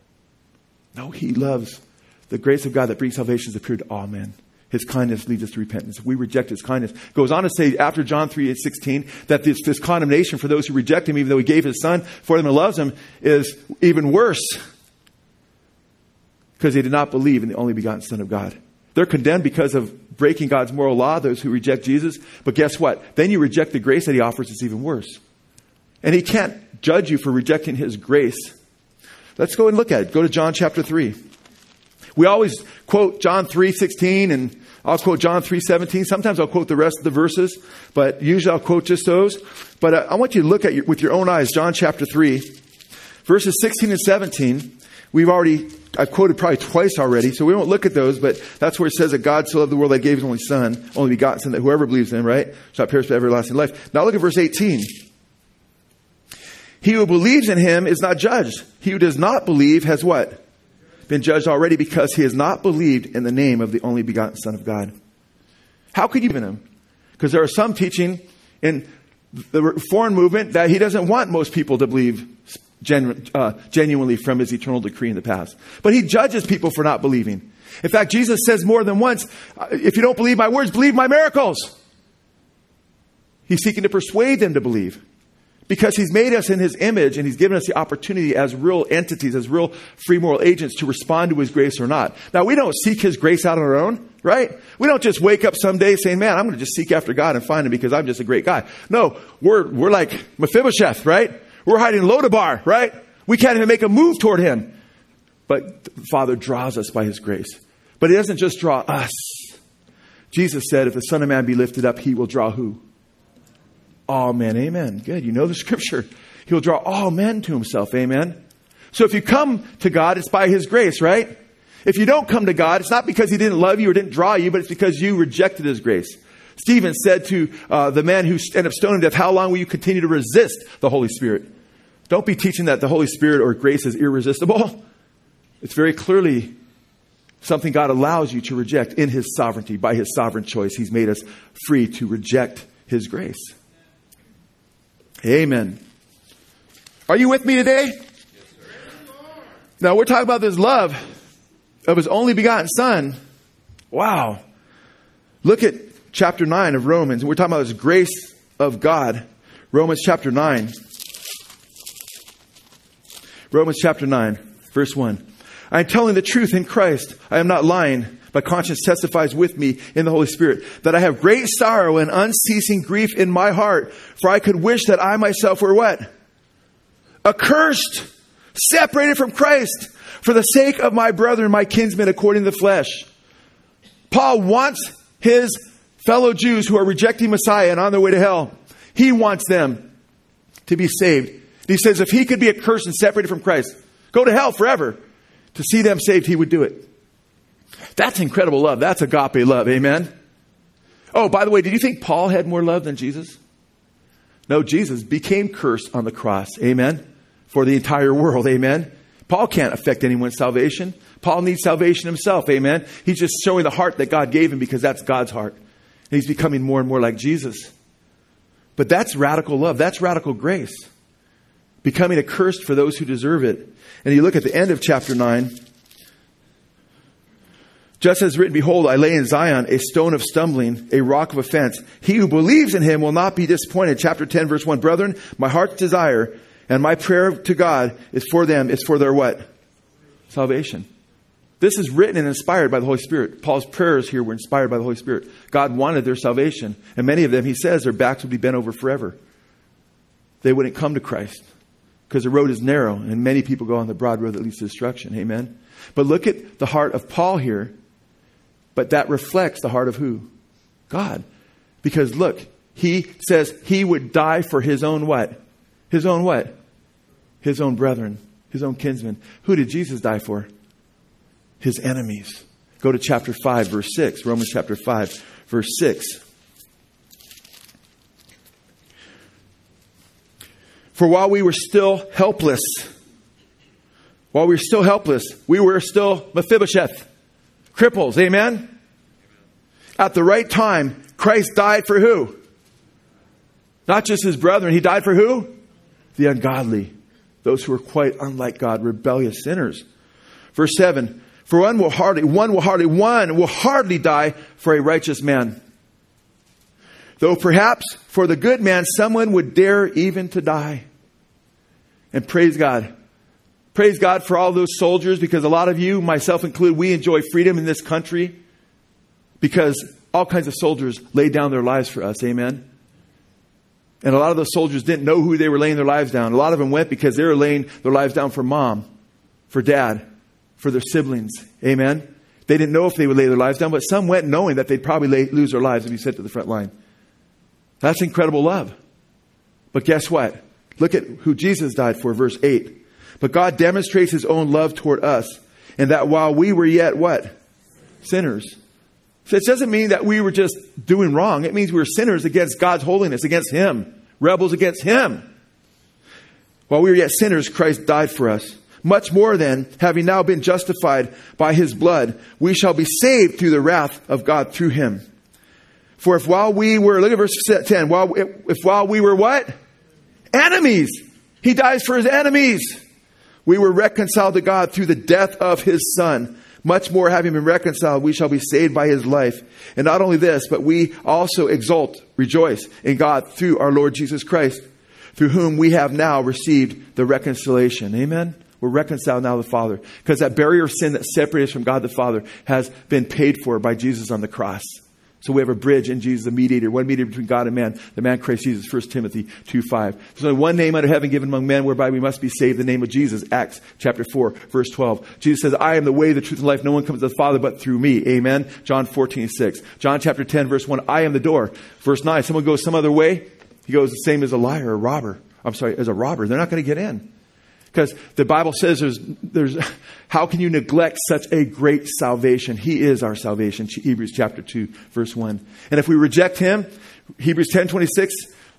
No, he loves the grace of God that brings salvation has appeared to all men. His kindness leads us to repentance. We reject his kindness. Goes on to say after John 3:16 that this condemnation for those who reject him, even though he gave his son for them and loves them, is even worse because they did not believe in the only begotten Son of God. They're condemned because of breaking God's moral law, those who reject Jesus. But guess what? Then you reject the grace that he offers. It's even worse. And he can't judge you for rejecting his grace. Let's go and look at it. Go to John chapter 3. We always quote John 3:16 and I'll quote John 3:17. Sometimes I'll quote the rest of the verses, but usually I'll quote just those. But I want you to look at with your own eyes, John chapter 3, verses 16 and 17. I've quoted probably twice already, so we won't look at those, but that's where it says that God so loved the world that gave his only Son, only begotten Son, that whoever believes in him, right, shall not perish but everlasting life. Now look at verse 18. He who believes in him is not judged. He who does not believe has what? Been judged already because he has not believed in the name of the only begotten Son of God. How could you believe in him? Because there are some teaching in the Reformed movement that he doesn't want most people to believe genuinely from his eternal decree in the past. But he judges people for not believing. In fact, Jesus says more than once, if you don't believe my words, believe my miracles. He's seeking to persuade them to believe. Because he's made us in his image and he's given us the opportunity as real entities, as real free moral agents to respond to his grace or not. Now, we don't seek his grace out on our own, right? We don't just wake up someday saying, man, I'm going to just seek after God and find him because I'm just a great guy. No, we're like Mephibosheth, right? We're hiding Lodabar, right? We can't even make a move toward him. But the Father draws us by his grace. But he doesn't just draw us. Jesus said, if the Son of Man be lifted up, he will draw who? All men. Amen. Good. You know the scripture. He'll draw all men to himself. Amen. So if you come to God, it's by His grace, right? If you don't come to God, it's not because He didn't love you or didn't draw you, but it's because you rejected His grace. Stephen said to the man who ended up stoning to death, how long will you continue to resist the Holy Spirit? Don't be teaching that the Holy Spirit or grace is irresistible. It's very clearly something God allows you to reject in His sovereignty. By His sovereign choice, He's made us free to reject His grace. Amen. Are you with me today? Now we're talking about this love of His only begotten Son. Wow. Look at chapter 9 of Romans. We're talking about this grace of God. Romans chapter 9. Romans chapter 9, verse 1. I am telling the truth in Christ. I am not lying. My conscience testifies with me in the Holy Spirit that I have great sorrow and unceasing grief in my heart. For I could wish that I myself were what? Accursed, separated from Christ, for the sake of my brethren, my kinsmen, according to the flesh. Paul wants his fellow Jews who are rejecting Messiah and on their way to hell. He wants them to be saved. He says if he could be accursed and separated from Christ, go to hell forever, to see them saved, he would do it. That's incredible love. That's agape love. Amen. Oh, by the way, did you think Paul had more love than Jesus? No, Jesus became cursed on the cross. Amen. For the entire world. Amen. Paul can't affect anyone's salvation. Paul needs salvation himself. Amen. He's just showing the heart that God gave him because that's God's heart. And he's becoming more and more like Jesus. But that's radical love. That's radical grace. Becoming accursed for those who deserve it. And you look at the end of chapter 9. Just as written, behold, I lay in Zion a stone of stumbling, a rock of offense. He who believes in Him will not be disappointed. Chapter 10, verse 1. Brethren, my heart's desire and my prayer to God is for them, is for their what? Salvation. This is written and inspired by the Holy Spirit. Paul's prayers here were inspired by the Holy Spirit. God wanted their salvation. And many of them, he says, their backs would be bent over forever. They wouldn't come to Christ because the road is narrow and many people go on the broad road that leads to destruction. Amen. But look at the heart of Paul here. But that reflects the heart of who? God. Because look, he says he would die for his own what? His own what? His own brethren, his own kinsmen. Who did Jesus die for? His enemies. Go to chapter 5, verse 6. Romans chapter 5, verse 6. For while we were still helpless, we were still Mephibosheth, cripples. Amen? At the right time, Christ died for who? Not just his brethren. He died for who? The ungodly. Those who are quite unlike God, rebellious sinners. Verse 7. For one will hardly die for a righteous man. Though perhaps for the good man, someone would dare even to die. And praise God. Praise God for all those soldiers, because a lot of you, myself included, we enjoy freedom in this country because all kinds of soldiers laid down their lives for us. Amen. And a lot of those soldiers didn't know who they were laying their lives down. A lot of them went because they were laying their lives down for mom, for dad, for their siblings. Amen. They didn't know if they would lay their lives down, but some went knowing that they'd probably lose their lives if you sent to the front line. That's incredible love. But guess what? Look at who Jesus died for, verse 8. But God demonstrates his own love toward us, and that while we were yet what? Sinners. So it doesn't mean that we were just doing wrong. It means we were sinners against God's holiness, against him. Rebels against him. While we were yet sinners, Christ died for us. Much more then, having now been justified by his blood, we shall be saved through the wrath of God through him. For if while we were, look at verse 10, if while we were what? Enemies. He dies for his enemies. We were reconciled to God through the death of his Son. Much more, having been reconciled, we shall be saved by his life. And not only this, but we also rejoice in God through our Lord Jesus Christ, through whom we have now received the reconciliation. Amen? We're reconciled now to the Father. Because that barrier of sin that separates us from God the Father has been paid for by Jesus on the cross. So we have a bridge in Jesus, a mediator, one mediator between God and man, the man Christ Jesus, 1 Timothy 2:5. There's only one name under heaven given among men whereby we must be saved, the name of Jesus, Acts chapter 4, verse 12. Jesus says, I am the way, the truth, and life. No one comes to the Father but through me. Amen. John 14:6. John chapter 10, verse 1, I am the door. Verse 9, someone goes some other way, he goes the same as a liar, a robber. As a robber. They're not going to get in. Because the Bible says there's how can you neglect such a great salvation? He is our salvation. Hebrews chapter 2, verse 1. And if we reject him, Hebrews 10:26,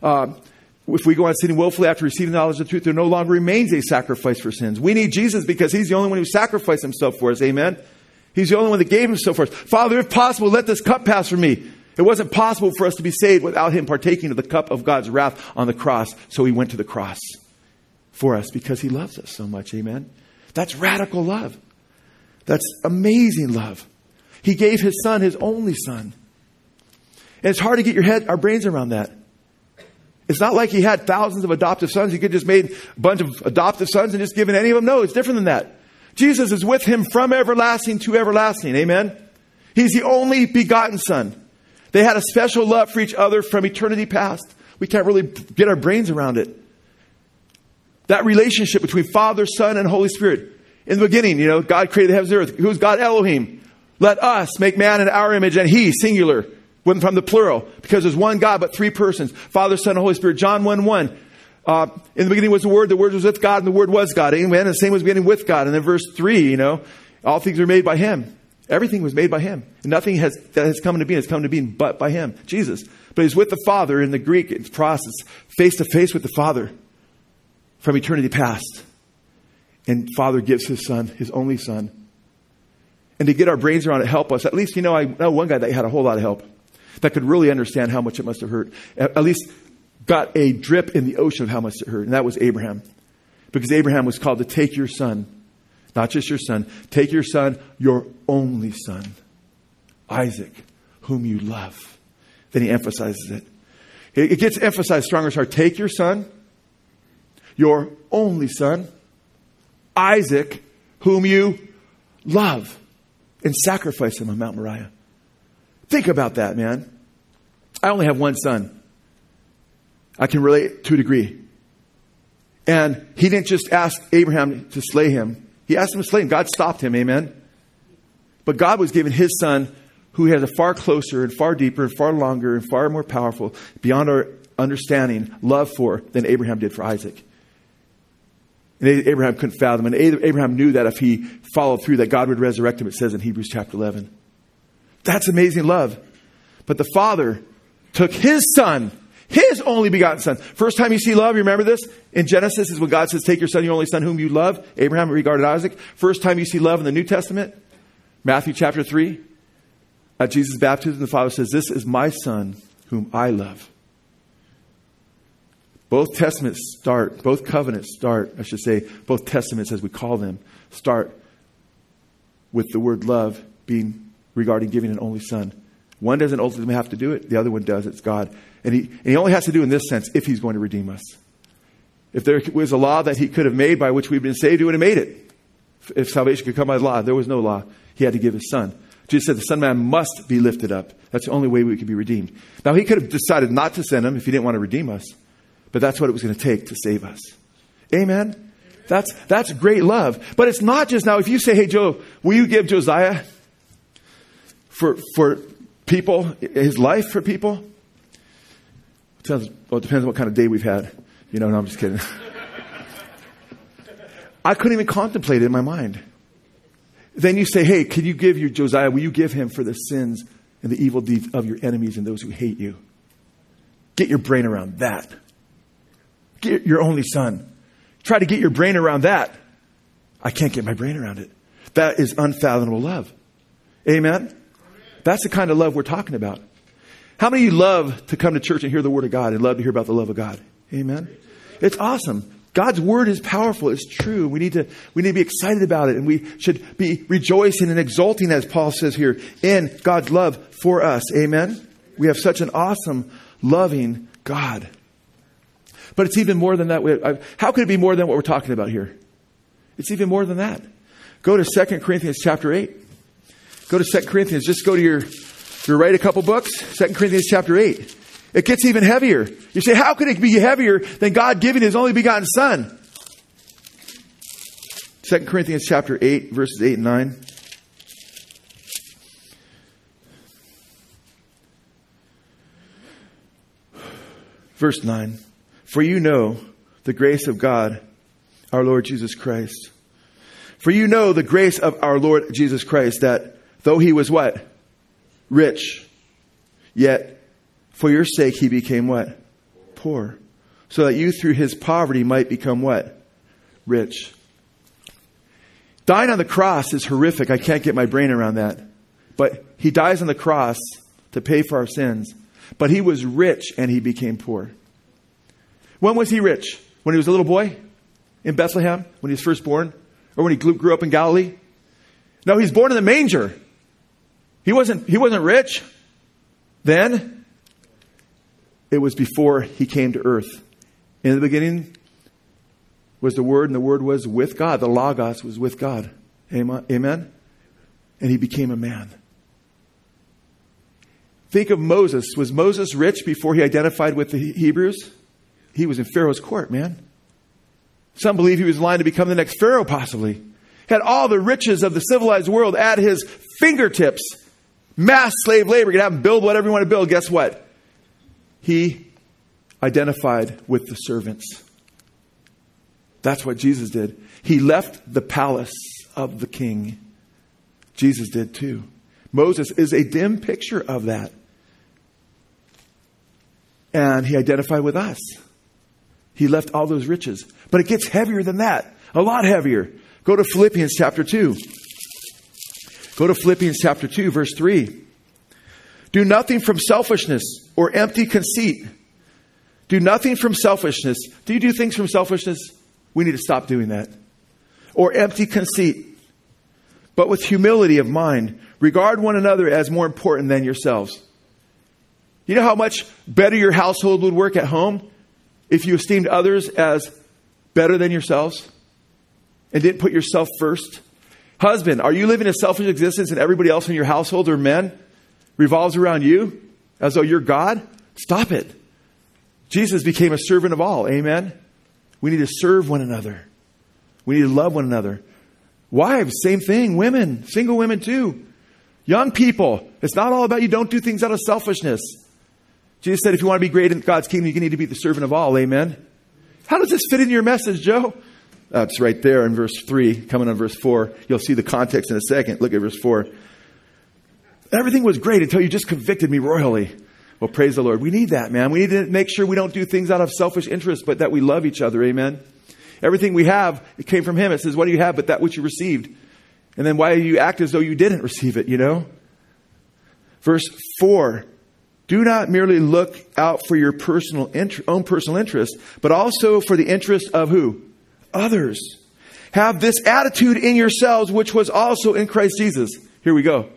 if we go on sinning willfully after receiving the knowledge of the truth, there no longer remains a sacrifice for sins. We need Jesus because he's the only one who sacrificed himself for us. Amen. He's the only one that gave himself for us. Father, if possible, let this cup pass from me. It wasn't possible for us to be saved without him partaking of the cup of God's wrath on the cross. So he went to the cross for us because he loves us so much. Amen. That's radical love. That's amazing love. He gave his son, his only son. And it's hard to get our brains around that. It's not like he had thousands of adoptive sons. He could just made a bunch of adoptive sons and just given any of them. No, it's different than that. Jesus is with him from everlasting to everlasting. Amen. He's the only begotten son. They had a special love for each other from eternity past. We can't really get our brains around it. That relationship between Father, Son, and Holy Spirit. In the beginning, God created the heavens and earth. Who's God? Elohim. Let us make man in our image, and he, singular, went from the plural, because there's one God, but three persons. Father, Son, and Holy Spirit. John 1:1. In the beginning was the Word was with God, and the Word was God. Amen. And the same was beginning with God. And then verse 3, all things were made by him. Everything was made by him. And nothing that has come into being has come into being but by him, Jesus. But he's with the Father in the Greek. It's process, face to face with the Father from eternity past. And Father gives his son, his only son. And to get our brains around it, help us. At least, I know one guy that had a whole lot of help. That could really understand how much it must have hurt. At least got a drip in the ocean of how much it hurt. And that was Abraham. Because Abraham was called to take your son. Not just your son. Take your son, your only son, Isaac, whom you love. Then he emphasizes it. It gets emphasized stronger and stronger. Take your son, your only son, Isaac, whom you love, and sacrifice him on Mount Moriah. Think about that, man. I only have one son. I can relate to a degree. And he didn't just ask Abraham to slay him. He asked him to slay him. God stopped him. Amen. But God was giving his son, who has a far closer and far deeper and far longer and far more powerful, beyond our understanding, love for than Abraham did for Isaac. And Abraham couldn't fathom. And Abraham knew that if he followed through, that God would resurrect him, it says in Hebrews chapter 11. That's amazing love. But the Father took his son, his only begotten son. First time you see love, you remember this? In Genesis is when God says, take your son, your only son, whom you love. Abraham regarded Isaac. First time you see love in the New Testament, Matthew chapter 3. At Jesus' baptism, the Father says, this is my son, whom I love. Both covenants start, both testaments as we call them, start with the word love being regarding giving an only son. One doesn't ultimately have to do it. The other one does. It's God. And he only has to do in this sense if he's going to redeem us. If there was a law that he could have made by which we've been saved, he would have made it. If salvation could come by law, there was no law. He had to give his son. Jesus said the Son of Man must be lifted up. That's the only way we could be redeemed. Now, he could have decided not to send him if he didn't want to redeem us. But that's what it was going to take to save us. Amen? That's great love. But it's not just now. If you say, hey, Joe, will you give Josiah for people, his life for people? Well, it depends on what kind of day we've had. No, I'm just kidding. I couldn't even contemplate it in my mind. Then you say, hey, can you give your Josiah, will you give him for the sins and the evil deeds of your enemies and those who hate you? Get your brain around that. Get your only son. Try to get your brain around that. I can't get my brain around it. That is unfathomable love. Amen? That's the kind of love we're talking about. How many of you love to come to church and hear the word of God and love to hear about the love of God? Amen? It's awesome. God's word is powerful. It's true. We need to be excited about it. And we should be rejoicing and exulting, as Paul says here, in God's love for us. Amen? We have such an awesome, loving God. But it's even more than that. How could it be more than what we're talking about here? It's even more than that. Go to 2 Corinthians chapter 8. Go to 2 Corinthians. Just go to your write a couple books. 2 Corinthians chapter 8. It gets even heavier. You say, how could it be heavier than God giving his only begotten son? 2 Corinthians chapter 8, verses 8 and 9. Verse 9. For you know the grace of God, our Lord Jesus Christ. For you know the grace of our Lord Jesus Christ, that though he was what? Rich. Yet for your sake he became what? Poor. So that you through his poverty might become what? Rich. Dying on the cross is horrific. I can't get my brain around that. But he dies on the cross to pay for our sins. But he was rich and he became poor. When was he rich? When he was a little boy in Bethlehem? When he was first born? Or when he grew up in Galilee? No, he's born in the manger. He wasn't rich then. It was before he came to earth. In the beginning was the Word, and the Word was with God. The Logos was with God. Amen? And he became a man. Think of Moses. Was Moses rich before he identified with the Hebrews? He was in Pharaoh's court, man. Some believe he was in line to become the next Pharaoh, possibly. Had all the riches of the civilized world at his fingertips. Mass slave labor. You could have him build whatever you want to build. Guess what? He identified with the servants. That's what Jesus did. He left the palace of the king. Jesus did too. Moses is a dim picture of that. And he identified with us. He left all those riches. But it gets heavier than that. A lot heavier. Go to Philippians chapter 2. Go to Philippians chapter 2, verse 3. Do nothing from selfishness or empty conceit. Do nothing from selfishness. Do you do things from selfishness? We need to stop doing that. Or empty conceit. But with humility of mind, regard one another as more important than yourselves. You know how much better your household would work at home if you esteemed others as better than yourselves and didn't put yourself first? Husband, are you living a selfish existence and everybody else in your household or men revolves around you as though you're God? Stop it. Jesus became a servant of all. Amen. We need to serve one another. We need to love one another. Wives, same thing. Women, single women too. Young people, it's not all about you don't do things out of selfishness. Jesus said if you want to be great in God's kingdom, you need to be the servant of all. Amen. How does this fit in your message, Joe? That's right there in verse 3, coming on verse 4. You'll see the context in a second. Look at verse 4. Everything was great until you just convicted me royally. Well, praise the Lord. We need that, man. We need to make sure we don't do things out of selfish interest, but that we love each other. Amen. Everything we have, it came from him. It says, what do you have but that which you received? And then why do you act as though you didn't receive it, you know? Verse 4. Do not merely look out for your own personal interest, but also for the interest of who? Others. Have this attitude in yourselves, which was also in Christ Jesus. Here we go.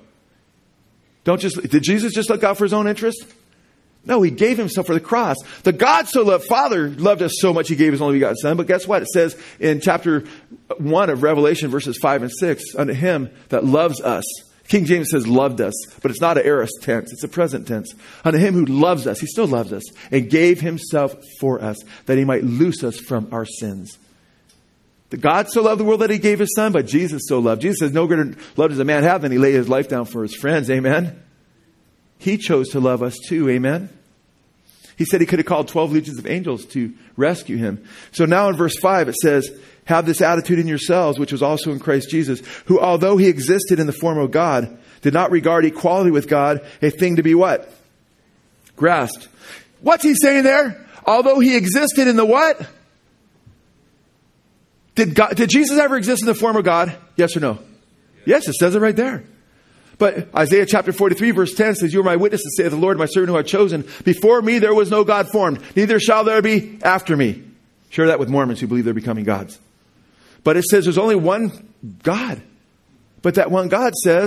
Did Jesus just look out for his own interest? No, he gave himself for the cross. The God so loved, Father loved us so much he gave his only begotten Son. But guess what? It says in chapter 1 of Revelation, verses 5 and 6, unto him that loves us. King James says loved us, but it's not an aorist tense. It's a present tense. Unto him who loves us, he still loves us, and gave himself for us, that he might loose us from our sins. The God so loved the world that he gave his Son, but Jesus so loved. Jesus says, no greater love does a man have than he laid his life down for his friends. Amen. He chose to love us too. Amen. He said he could have called 12 legions of angels to rescue him. So now in verse 5 it says, have this attitude in yourselves, which was also in Christ Jesus, who although he existed in the form of God, did not regard equality with God a thing to be what? Grasped. What's he saying there? Although he existed in the what? Did Jesus ever exist in the form of God? Yes or no? Yes, it says it right there. But Isaiah chapter 43 verse 10 says, you are my witnesses, saith the Lord, my servant who I have chosen. Before me there was no God formed, neither shall there be after me. Share that with Mormons who believe they're becoming gods. But it says there's only one God. But that one God says,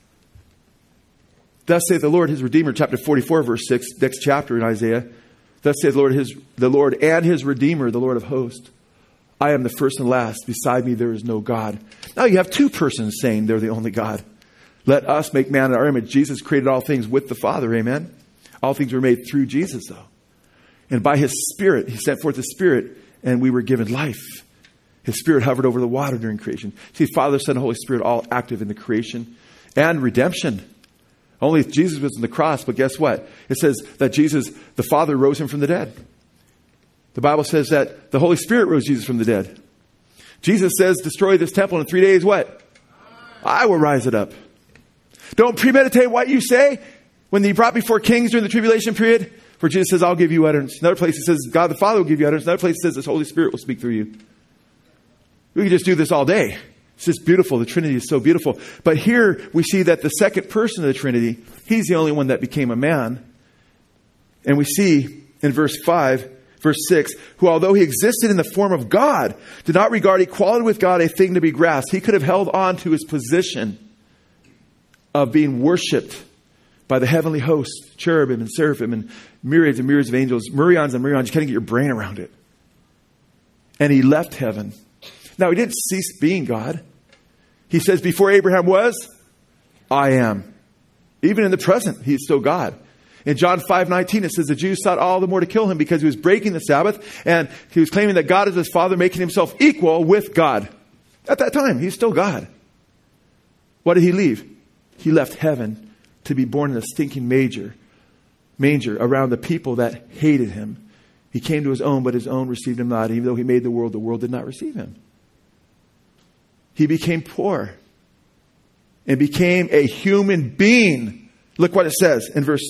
thus saith the Lord, his Redeemer, chapter 44 verse 6, next chapter in Isaiah. Thus saith the Lord and his Redeemer, the Lord of hosts. I am the first and last. Beside me there is no God. Now you have two persons saying they're the only God. Let us make man in our image. Jesus created all things with the Father. Amen. All things were made through Jesus though. And by his Spirit, he sent forth his Spirit and we were given life. His Spirit hovered over the water during creation. See, Father, Son, and Holy Spirit all active in the creation and redemption. Only Jesus was on the cross, but guess what? It says that Jesus, the Father, rose him from the dead. The Bible says that the Holy Spirit rose Jesus from the dead. Jesus says, destroy this temple in 3 days, what? I will rise it up. Don't premeditate what you say when you brought before kings during the tribulation period. For Jesus says, I'll give you utterance. Another place he says, God the Father will give you utterance. Another place he says, the Holy Spirit will speak through you. We could just do this all day. It's just beautiful. The Trinity is so beautiful. But here we see that the second person of the Trinity, he's the only one that became a man. And we see in verse 6, who although he existed in the form of God, did not regard equality with God a thing to be grasped. He could have held on to his position of being worshipped by the heavenly hosts, cherubim and seraphim and myriads of angels, myriads and myriads. You can't get your brain around it. And he left heaven. Now, he didn't cease being God. He says, before Abraham was, I am. Even in the present, he is still God. In John 5:19, it says the Jews sought all the more to kill him because he was breaking the Sabbath and he was claiming that God is his Father, making himself equal with God. At that time, he's still God. What did he leave? He left heaven to be born in a stinking manger around the people that hated him. He came to his own, but his own received him not. Even though he made the world did not receive him. He became poor and became a human being. Look what it says in verse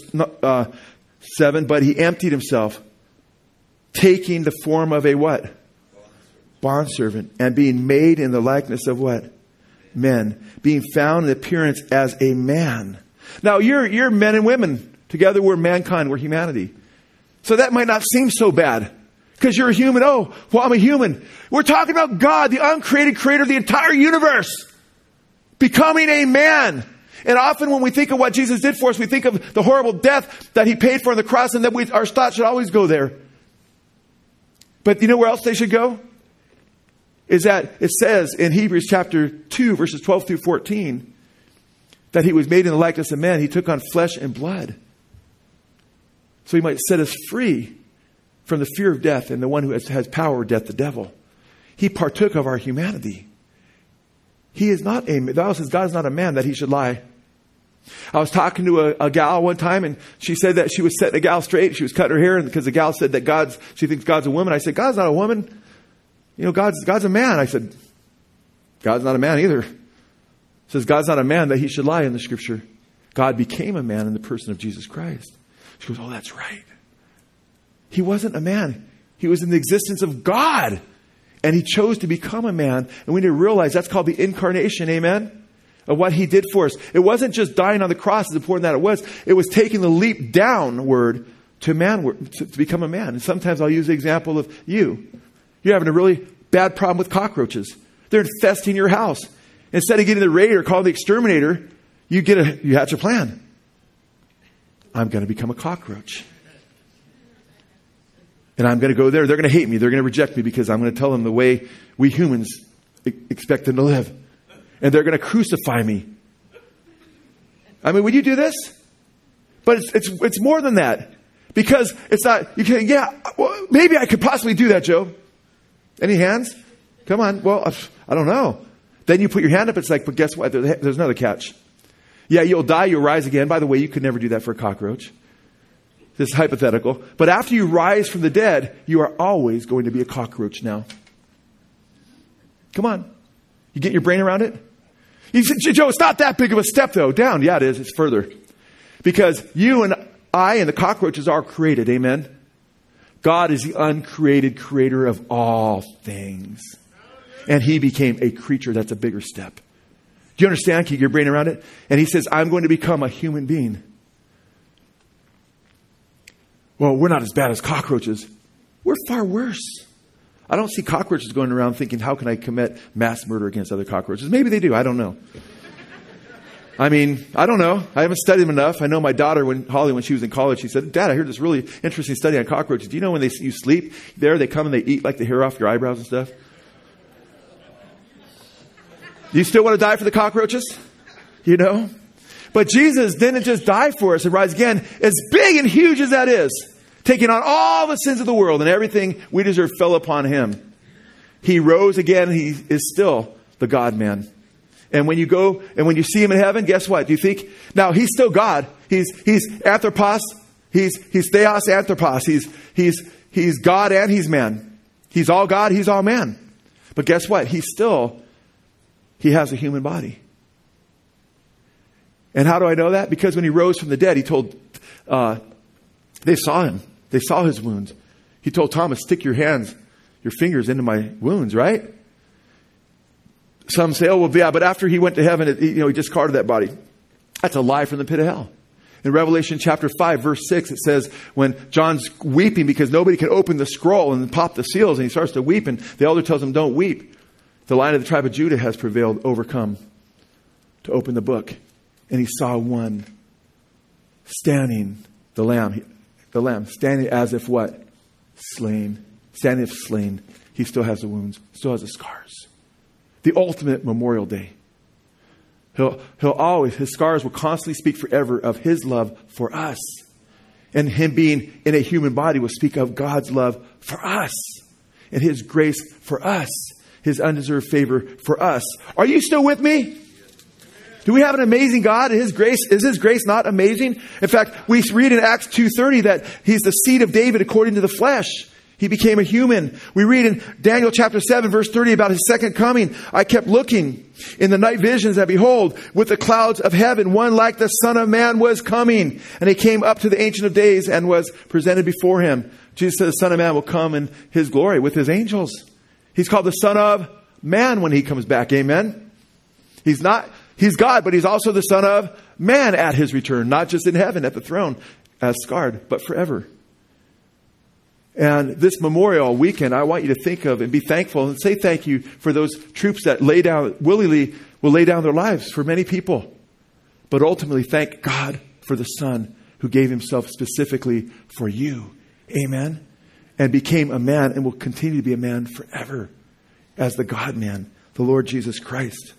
7. But he emptied himself, taking the form of a what? Bondservant. And being made in the likeness of what? Men. Being found in appearance as a man. Now, you're men and women. Together we're mankind. We're humanity. So that might not seem so bad. Because you're a human. Oh, well, I'm a human. We're talking about God, the uncreated creator of the entire universe, becoming a man. And often when we think of what Jesus did for us, we think of the horrible death that he paid for on the cross, and that our thoughts should always go there. But you know where else they should go? Is that it says in Hebrews chapter 2, verses 12 through 14, that he was made in the likeness of men. He took on flesh and blood. So he might set us free from the fear of death and the one who has power of death, the devil. He partook of our humanity. He is not the Bible says God is not a man that he should lie. I was talking to a gal one time, and she said that she was setting a gal straight. She was cutting her hair, and because the gal said that she thinks God's a woman. I said, God's not a woman. You know, God's a man. I said, God's not a man either. It says God's not a man that he should lie in the scripture. God became a man in the person of Jesus Christ. She goes, oh, that's right. He wasn't a man. He was in the existence of God. And he chose to become a man. And we need to realize that's called the incarnation, amen? Of what he did for us. It wasn't just dying on the cross, as important that it was. It was taking the leap downward to become a man. And sometimes I'll use the example of you. You're having a really bad problem with cockroaches. They're infesting your house. Instead of getting the raider or calling the exterminator, you hatch a plan. I'm going to become a cockroach. And I'm going to go there. They're going to hate me. They're going to reject me because I'm going to tell them the way we humans expect them to live. And they're going to crucify me. I mean, would you do this? But it's more than that. Because it's not, you can, well, maybe I could possibly do that, Joe. Any hands? Come on. Well, I don't know. Then you put your hand up. It's like, but guess what? There's another catch. Yeah, you'll die. You'll rise again. By the way, you could never do that for a cockroach. This is hypothetical. But after you rise from the dead, you are always going to be a cockroach now. Come on. You get your brain around it? You say, Joe, it's not that big of a step, though. Down. Yeah, it is. It's further. Because you and I and the cockroaches are created. Amen? God is the uncreated creator of all things. And he became a creature. That's a bigger step. Do you understand? Can you get your brain around it? And he says, I'm going to become a human being. Well, we're not as bad as cockroaches. We're far worse. I don't see cockroaches going around thinking, how can I commit mass murder against other cockroaches? Maybe they do. I don't know. I mean, I don't know. I haven't studied them enough. I know my daughter, Holly, when she was in college, she said, Dad, I heard this really interesting study on cockroaches. Do you know when you sleep there, they come and they eat like the hair off your eyebrows and stuff? Do you still want to die for the cockroaches? You know? But Jesus didn't just die for us and rise again. As big and huge as that is, taking on all the sins of the world and everything we deserve fell upon him. He rose again. He is still the God-man. And when you go and when you see him in heaven, guess what? Do you think, now he's still God. He's anthropos. He's theos anthropos. He's God and he's man. He's all God. He's all man. But guess what? He has a human body. And how do I know that? Because when he rose from the dead, he told, they saw him. They saw his wounds. He told Thomas, stick your fingers into my wounds, right? Some say, oh, well, yeah, but after he went to heaven, he discarded that body. That's a lie from the pit of hell. In Revelation chapter 5, verse 6, it says when John's weeping because nobody can open the scroll and pop the seals, and he starts to weep, and the elder tells him, don't weep. The Lion of the tribe of Judah has prevailed, overcome, to open the book. And he saw one standing, the lamb, standing as if what? Slain. Standing as if slain. He still has the wounds, still has the scars. The ultimate Memorial Day. He'll always, his scars will constantly speak forever of his love for us. And him being in a human body will speak of God's love for us. And his grace for us. His undeserved favor for us. Are you still with me? Do we have an amazing God? Is his grace not amazing? In fact, we read in Acts 2:30 that he's the seed of David according to the flesh. He became a human. We read in Daniel chapter 7, verse 30 about his second coming. I kept looking in the night visions, and behold, with the clouds of heaven, one like the Son of Man was coming. And he came up to the Ancient of Days and was presented before him. Jesus said the Son of Man will come in his glory with his angels. He's called the Son of Man when he comes back. Amen. He's God, but he's also the Son of Man at his return. Not just in heaven at the throne as scarred, but forever. And this Memorial Weekend, I want you to think of and be thankful and say thank you for those troops that willingly will lay down their lives for many people. But ultimately, thank God for the Son who gave himself specifically for you. Amen. And became a man and will continue to be a man forever as the God-man, the Lord Jesus Christ.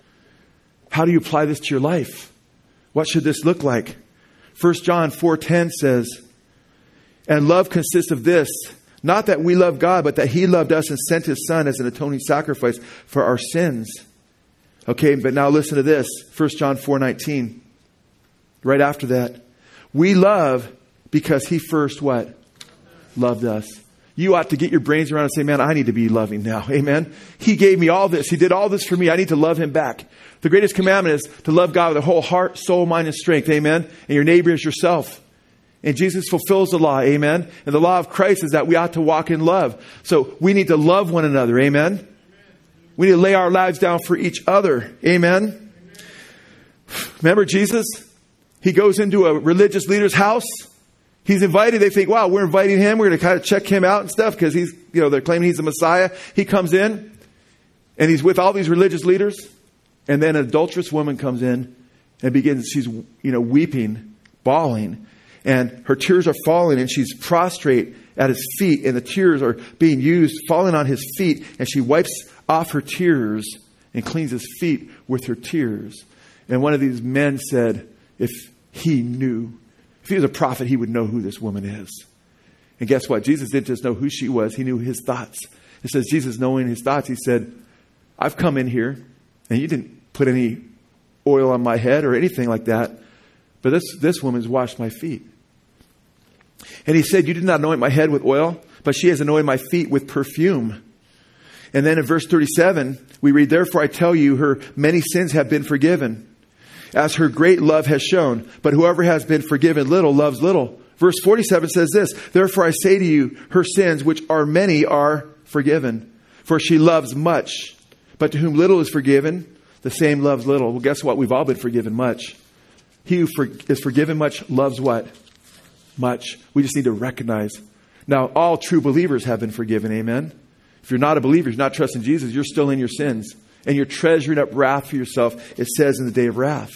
How do you apply this to your life? What should this look like? 1 John 4:10 says, and love consists of this, not that we love God, but that he loved us and sent his Son as an atoning sacrifice for our sins. Okay, but now listen to this. 1 John 4:19. Right after that. We love because he first what? Loved us. You ought to get your brains around and say, man, I need to be loving now. Amen. He gave me all this. He did all this for me. I need to love him back. The greatest commandment is to love God with a whole heart, soul, mind, and strength. Amen. And your neighbor is yourself. And Jesus fulfills the law. Amen. And the law of Christ is that we ought to walk in love. So we need to love one another. Amen. We need to lay our lives down for each other. Amen. Remember Jesus? He goes into a religious leader's house. He's invited. They think, wow, we're inviting him. We're going to kind of check him out and stuff because he's, they're claiming he's the Messiah. He comes in and he's with all these religious leaders. And then an adulterous woman comes in and begins, she's, weeping, bawling. And her tears are falling and she's prostrate at his feet. And the tears are being used, falling on his feet. And she wipes off her tears and cleans his feet with her tears. And one of these men said, if he was a prophet, he would know who this woman is. And guess what? Jesus didn't just know who she was. He knew his thoughts. It says Jesus knowing his thoughts, he said, I've come in here and you didn't put any oil on my head or anything like that. But this woman's washed my feet. And he said, you did not anoint my head with oil, but she has anointed my feet with perfume. And then in verse 37, we read, therefore I tell you, her many sins have been forgiven, as her great love has shown. But whoever has been forgiven little loves little. Verse 47 says this, therefore I say to you, her sins, which are many, are forgiven. For she loves much. But to whom little is forgiven, the same loves little. Well, guess what? We've all been forgiven much. He who is forgiven much loves what? Much. We just need to recognize. Now, all true believers have been forgiven. Amen. If you're not a believer, you're not trusting Jesus, you're still in your sins. And you're treasuring up wrath for yourself, it says in the day of wrath.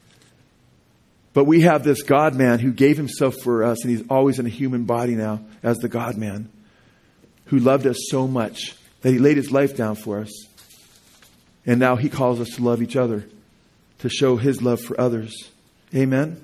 But we have this God-man who gave himself for us, and he's always in a human body now as the God-man, who loved us so much that he laid his life down for us. And now he calls us to love each other, to show his love for others. Amen.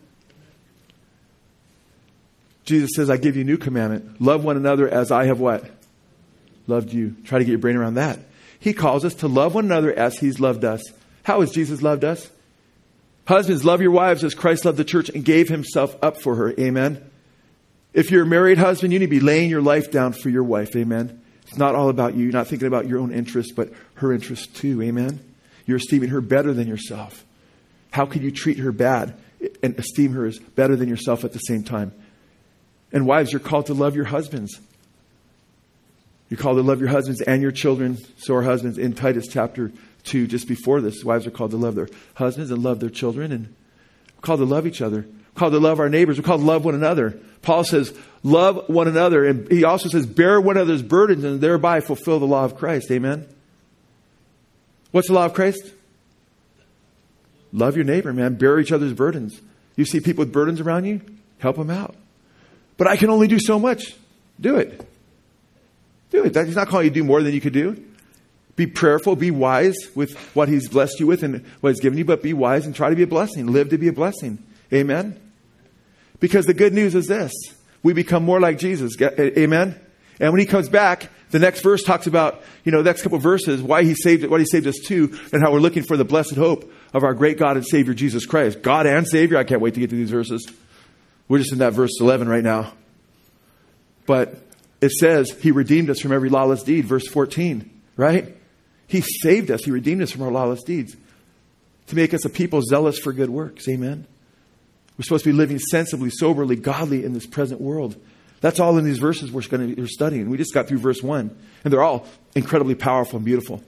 Jesus says, I give you a new commandment. Love one another as I have what? Loved you. Try to get your brain around that. He calls us to love one another as he's loved us. How has Jesus loved us? Husbands, love your wives as Christ loved the church and gave himself up for her. Amen. If you're a married husband, you need to be laying your life down for your wife. Amen. It's not all about you. You're not thinking about your own interest, but her interest too. Amen? You're esteeming her better than yourself. How could you treat her bad and esteem her as better than yourself at the same time? And wives, you're called to love your husbands. You're called to love your husbands and your children. So are husbands. In Titus chapter 2, just before this, wives are called to love their husbands and love their children. And we're called to love each other. We're called to love our neighbors. We're called to love one another. Paul says, love one another. And he also says, bear one another's burdens and thereby fulfill the law of Christ. Amen? What's the law of Christ? Love your neighbor, man. Bear each other's burdens. You see people with burdens around you? Help them out. But I can only do so much. Do it. Do it. He's not calling you to do more than you could do. Be prayerful. Be wise with what He's blessed you with and what He's given you. But be wise and try to be a blessing. Live to be a blessing. Amen? Because the good news is this. We become more like Jesus. Amen? And when He comes back, the next verse talks about, the next couple of verses, why He saved it, what He saved us to, and how we're looking for the blessed hope of our great God and Savior, Jesus Christ. God and Savior. I can't wait to get to these verses. We're just in that verse 11 right now. But it says He redeemed us from every lawless deed. Verse 14, right? He saved us. He redeemed us from our lawless deeds to make us a people zealous for good works. Amen. We're supposed to be living sensibly, soberly, godly in this present world. That's all in these verses we're studying. We just got through verse 1. And they're all incredibly powerful and beautiful.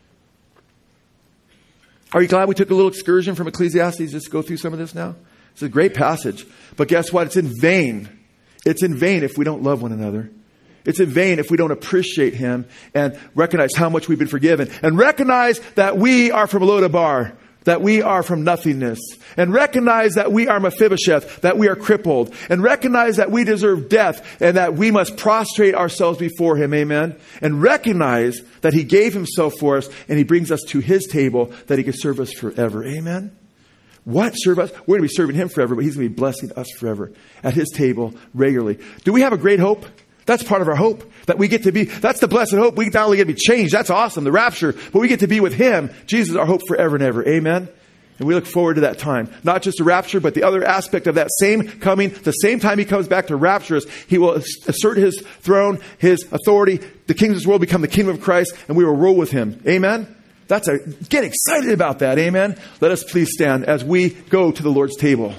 Are you glad we took a little excursion from Ecclesiastes just to go through some of this now? It's a great passage. But guess what? It's in vain. It's in vain if we don't love one another. It's in vain if we don't appreciate Him and recognize how much we've been forgiven. And recognize that we are from Lodabar. That we are from nothingness. And recognize that we are Mephibosheth. That we are crippled. And recognize that we deserve death. And that we must prostrate ourselves before Him. Amen. And recognize that He gave Himself for us. And He brings us to His table that He can serve us forever. Amen. What? Serve us? We're going to be serving Him forever, but He's going to be blessing us forever at His table regularly. Do we have a great hope? That's part of our hope. That we get to be, that's the blessed hope. We not only get to be changed, that's awesome, the rapture, but we get to be with Him. Jesus, our hope forever and ever. Amen? And we look forward to that time. Not just the rapture, but the other aspect of that same coming, the same time He comes back to rapture us, He will assert His throne, His authority. The kingdoms of this world become the kingdom of Christ, and we will rule with Him. Amen? Get excited about that. Amen? Let us please stand as we go to the Lord's table.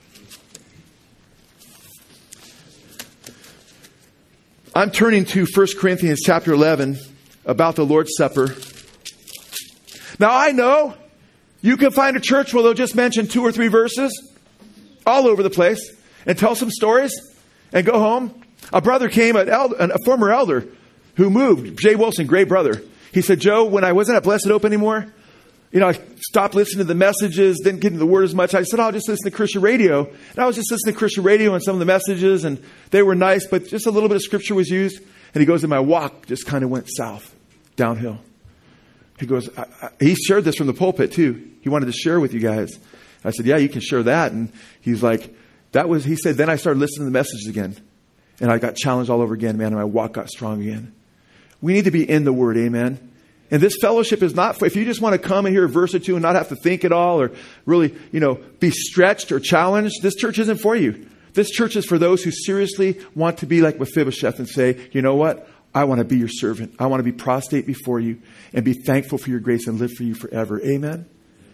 I'm turning to 1 Corinthians chapter 11 about the Lord's Supper. Now I know you can find a church where they'll just mention 2 or 3 verses all over the place and tell some stories and go home. A brother came, a former elder who moved, Jay Wilson, great brother. He said, Joe, when I wasn't at Blessed Hope anymore, I stopped listening to the messages, didn't get into the Word as much. I said, I'll just listen to Christian radio. And I was just listening to Christian radio and some of the messages, and they were nice, but just a little bit of Scripture was used. And he goes, and my walk just kind of went south, downhill. He goes, he shared this from the pulpit too. He wanted to share with you guys. I said, yeah, you can share that. And he's like, he said, then I started listening to the messages again. And I got challenged all over again, man, and my walk got strong again. We need to be in the Word, amen? And this fellowship is not for, if you just want to come and hear a verse or two and not have to think at all or really, be stretched or challenged, this church isn't for you. This church is for those who seriously want to be like Mephibosheth and say, you know what? I want to be your servant. I want to be prostrate before you and be thankful for your grace and live for you forever. Amen?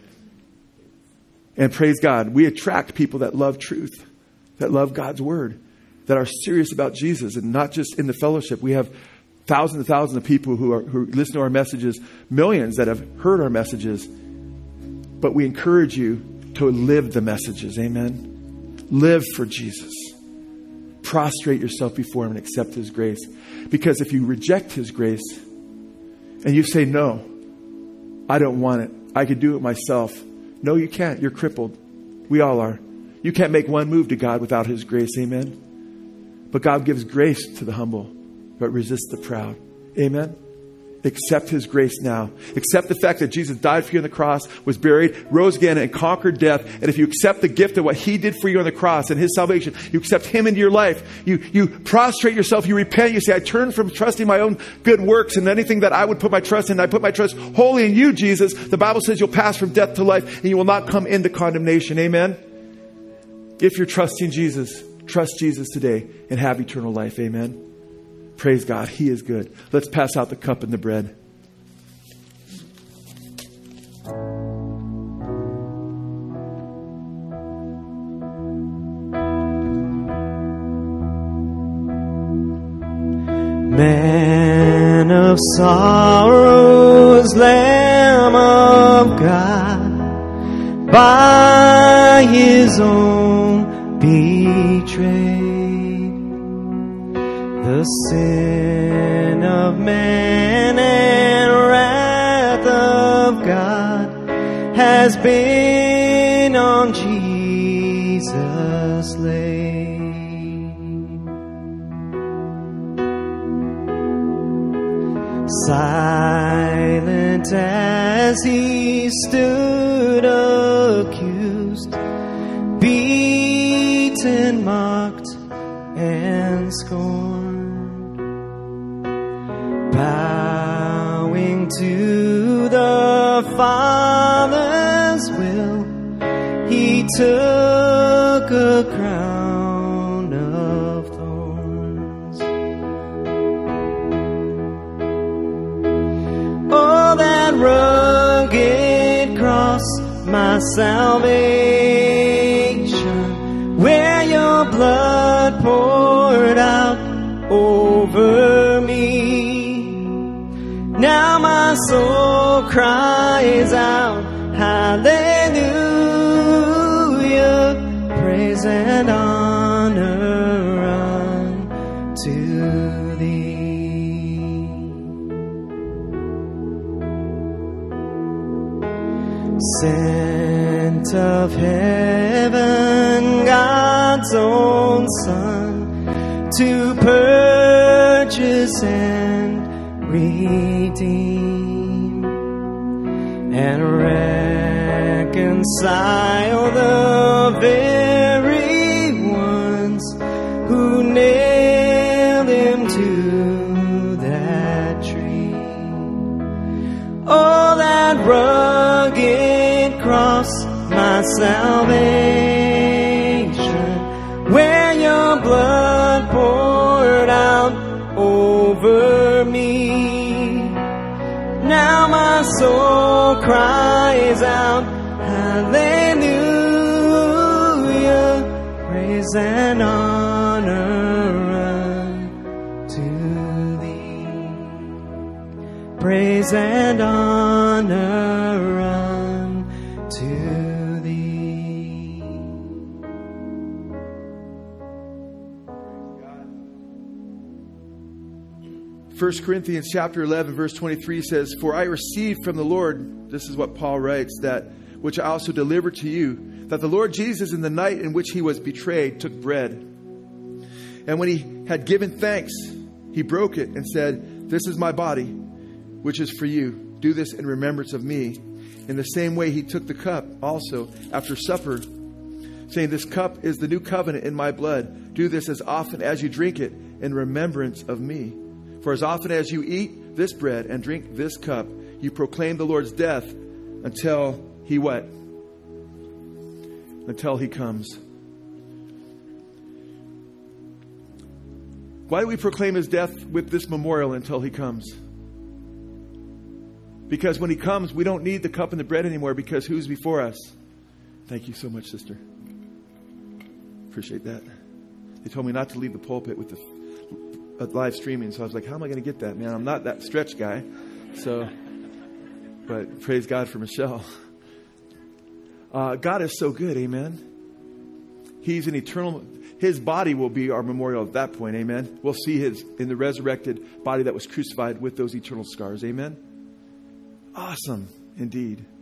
And praise God, we attract people that love truth, that love God's Word, that are serious about Jesus and not just in the fellowship. We have thousands and thousands of people who listen to our messages, millions that have heard our messages. But we encourage you to live the messages. Amen. Live for Jesus. Prostrate yourself before Him and accept His grace. Because if you reject His grace and you say, no, I don't want it. I could do it myself. No, you can't. You're crippled. We all are. You can't make one move to God without His grace. Amen. But God gives grace to the humble, but resist the proud. Amen. Accept His grace now. Accept the fact that Jesus died for you on the cross, was buried, rose again, and conquered death. And if you accept the gift of what He did for you on the cross and His salvation, you accept Him into your life. You prostrate yourself. You repent. You say, I turn from trusting my own good works and anything that I would put my trust in. I put my trust wholly in you, Jesus. The Bible says you'll pass from death to life and you will not come into condemnation. Amen. If you're trusting Jesus, trust Jesus today and have eternal life. Amen. Praise God. He is good. Let's pass out the cup and the bread. Man of sorrows, Lamb of God, by His own betrayed, the sin of man and wrath of God has been on Jesus laid. Silent as He stood accused, beaten, mocked, and scorned, bowing to the Father's will, He took a crown of thorns. Oh, that rugged cross, my salvation, where Your blood poured out over me. Now my soul cries out, hallelujah, praise and honor unto Thee. Sent of heaven, God's own Son, to purchase and redeem and reconcile the very ones who nailed Him to that tree. Oh, that rugged cross, my salvation, where Your blood poured out over me. Now my soul cries out, hallelujah, praise and honor unto Thee. Praise and honor unto Thee. 1 Corinthians chapter 11, verse 23 says, For I received from the Lord, this is what Paul writes, that which I also delivered to you, that the Lord Jesus in the night in which He was betrayed took bread. And when He had given thanks, He broke it and said, This is my body, which is for you. Do this in remembrance of me. In the same way, He took the cup also after supper, saying, This cup is the new covenant in my blood. Do this as often as you drink it in remembrance of me. For as often as you eat this bread and drink this cup, you proclaim the Lord's death until He what? Until He comes. Why do we proclaim His death with this memorial until He comes? Because when He comes, we don't need the cup and the bread anymore, because who's before us? Thank you so much, sister. Appreciate that. They told me not to leave the pulpit with the live streaming, so I was like, how am I going to get that, man? I'm not that stretch guy. So, but praise God for Michelle. God is so good, amen. He's an eternal, His body will be our memorial at that point, amen. We'll see His in the resurrected body that was crucified with those eternal scars, amen. Awesome, indeed.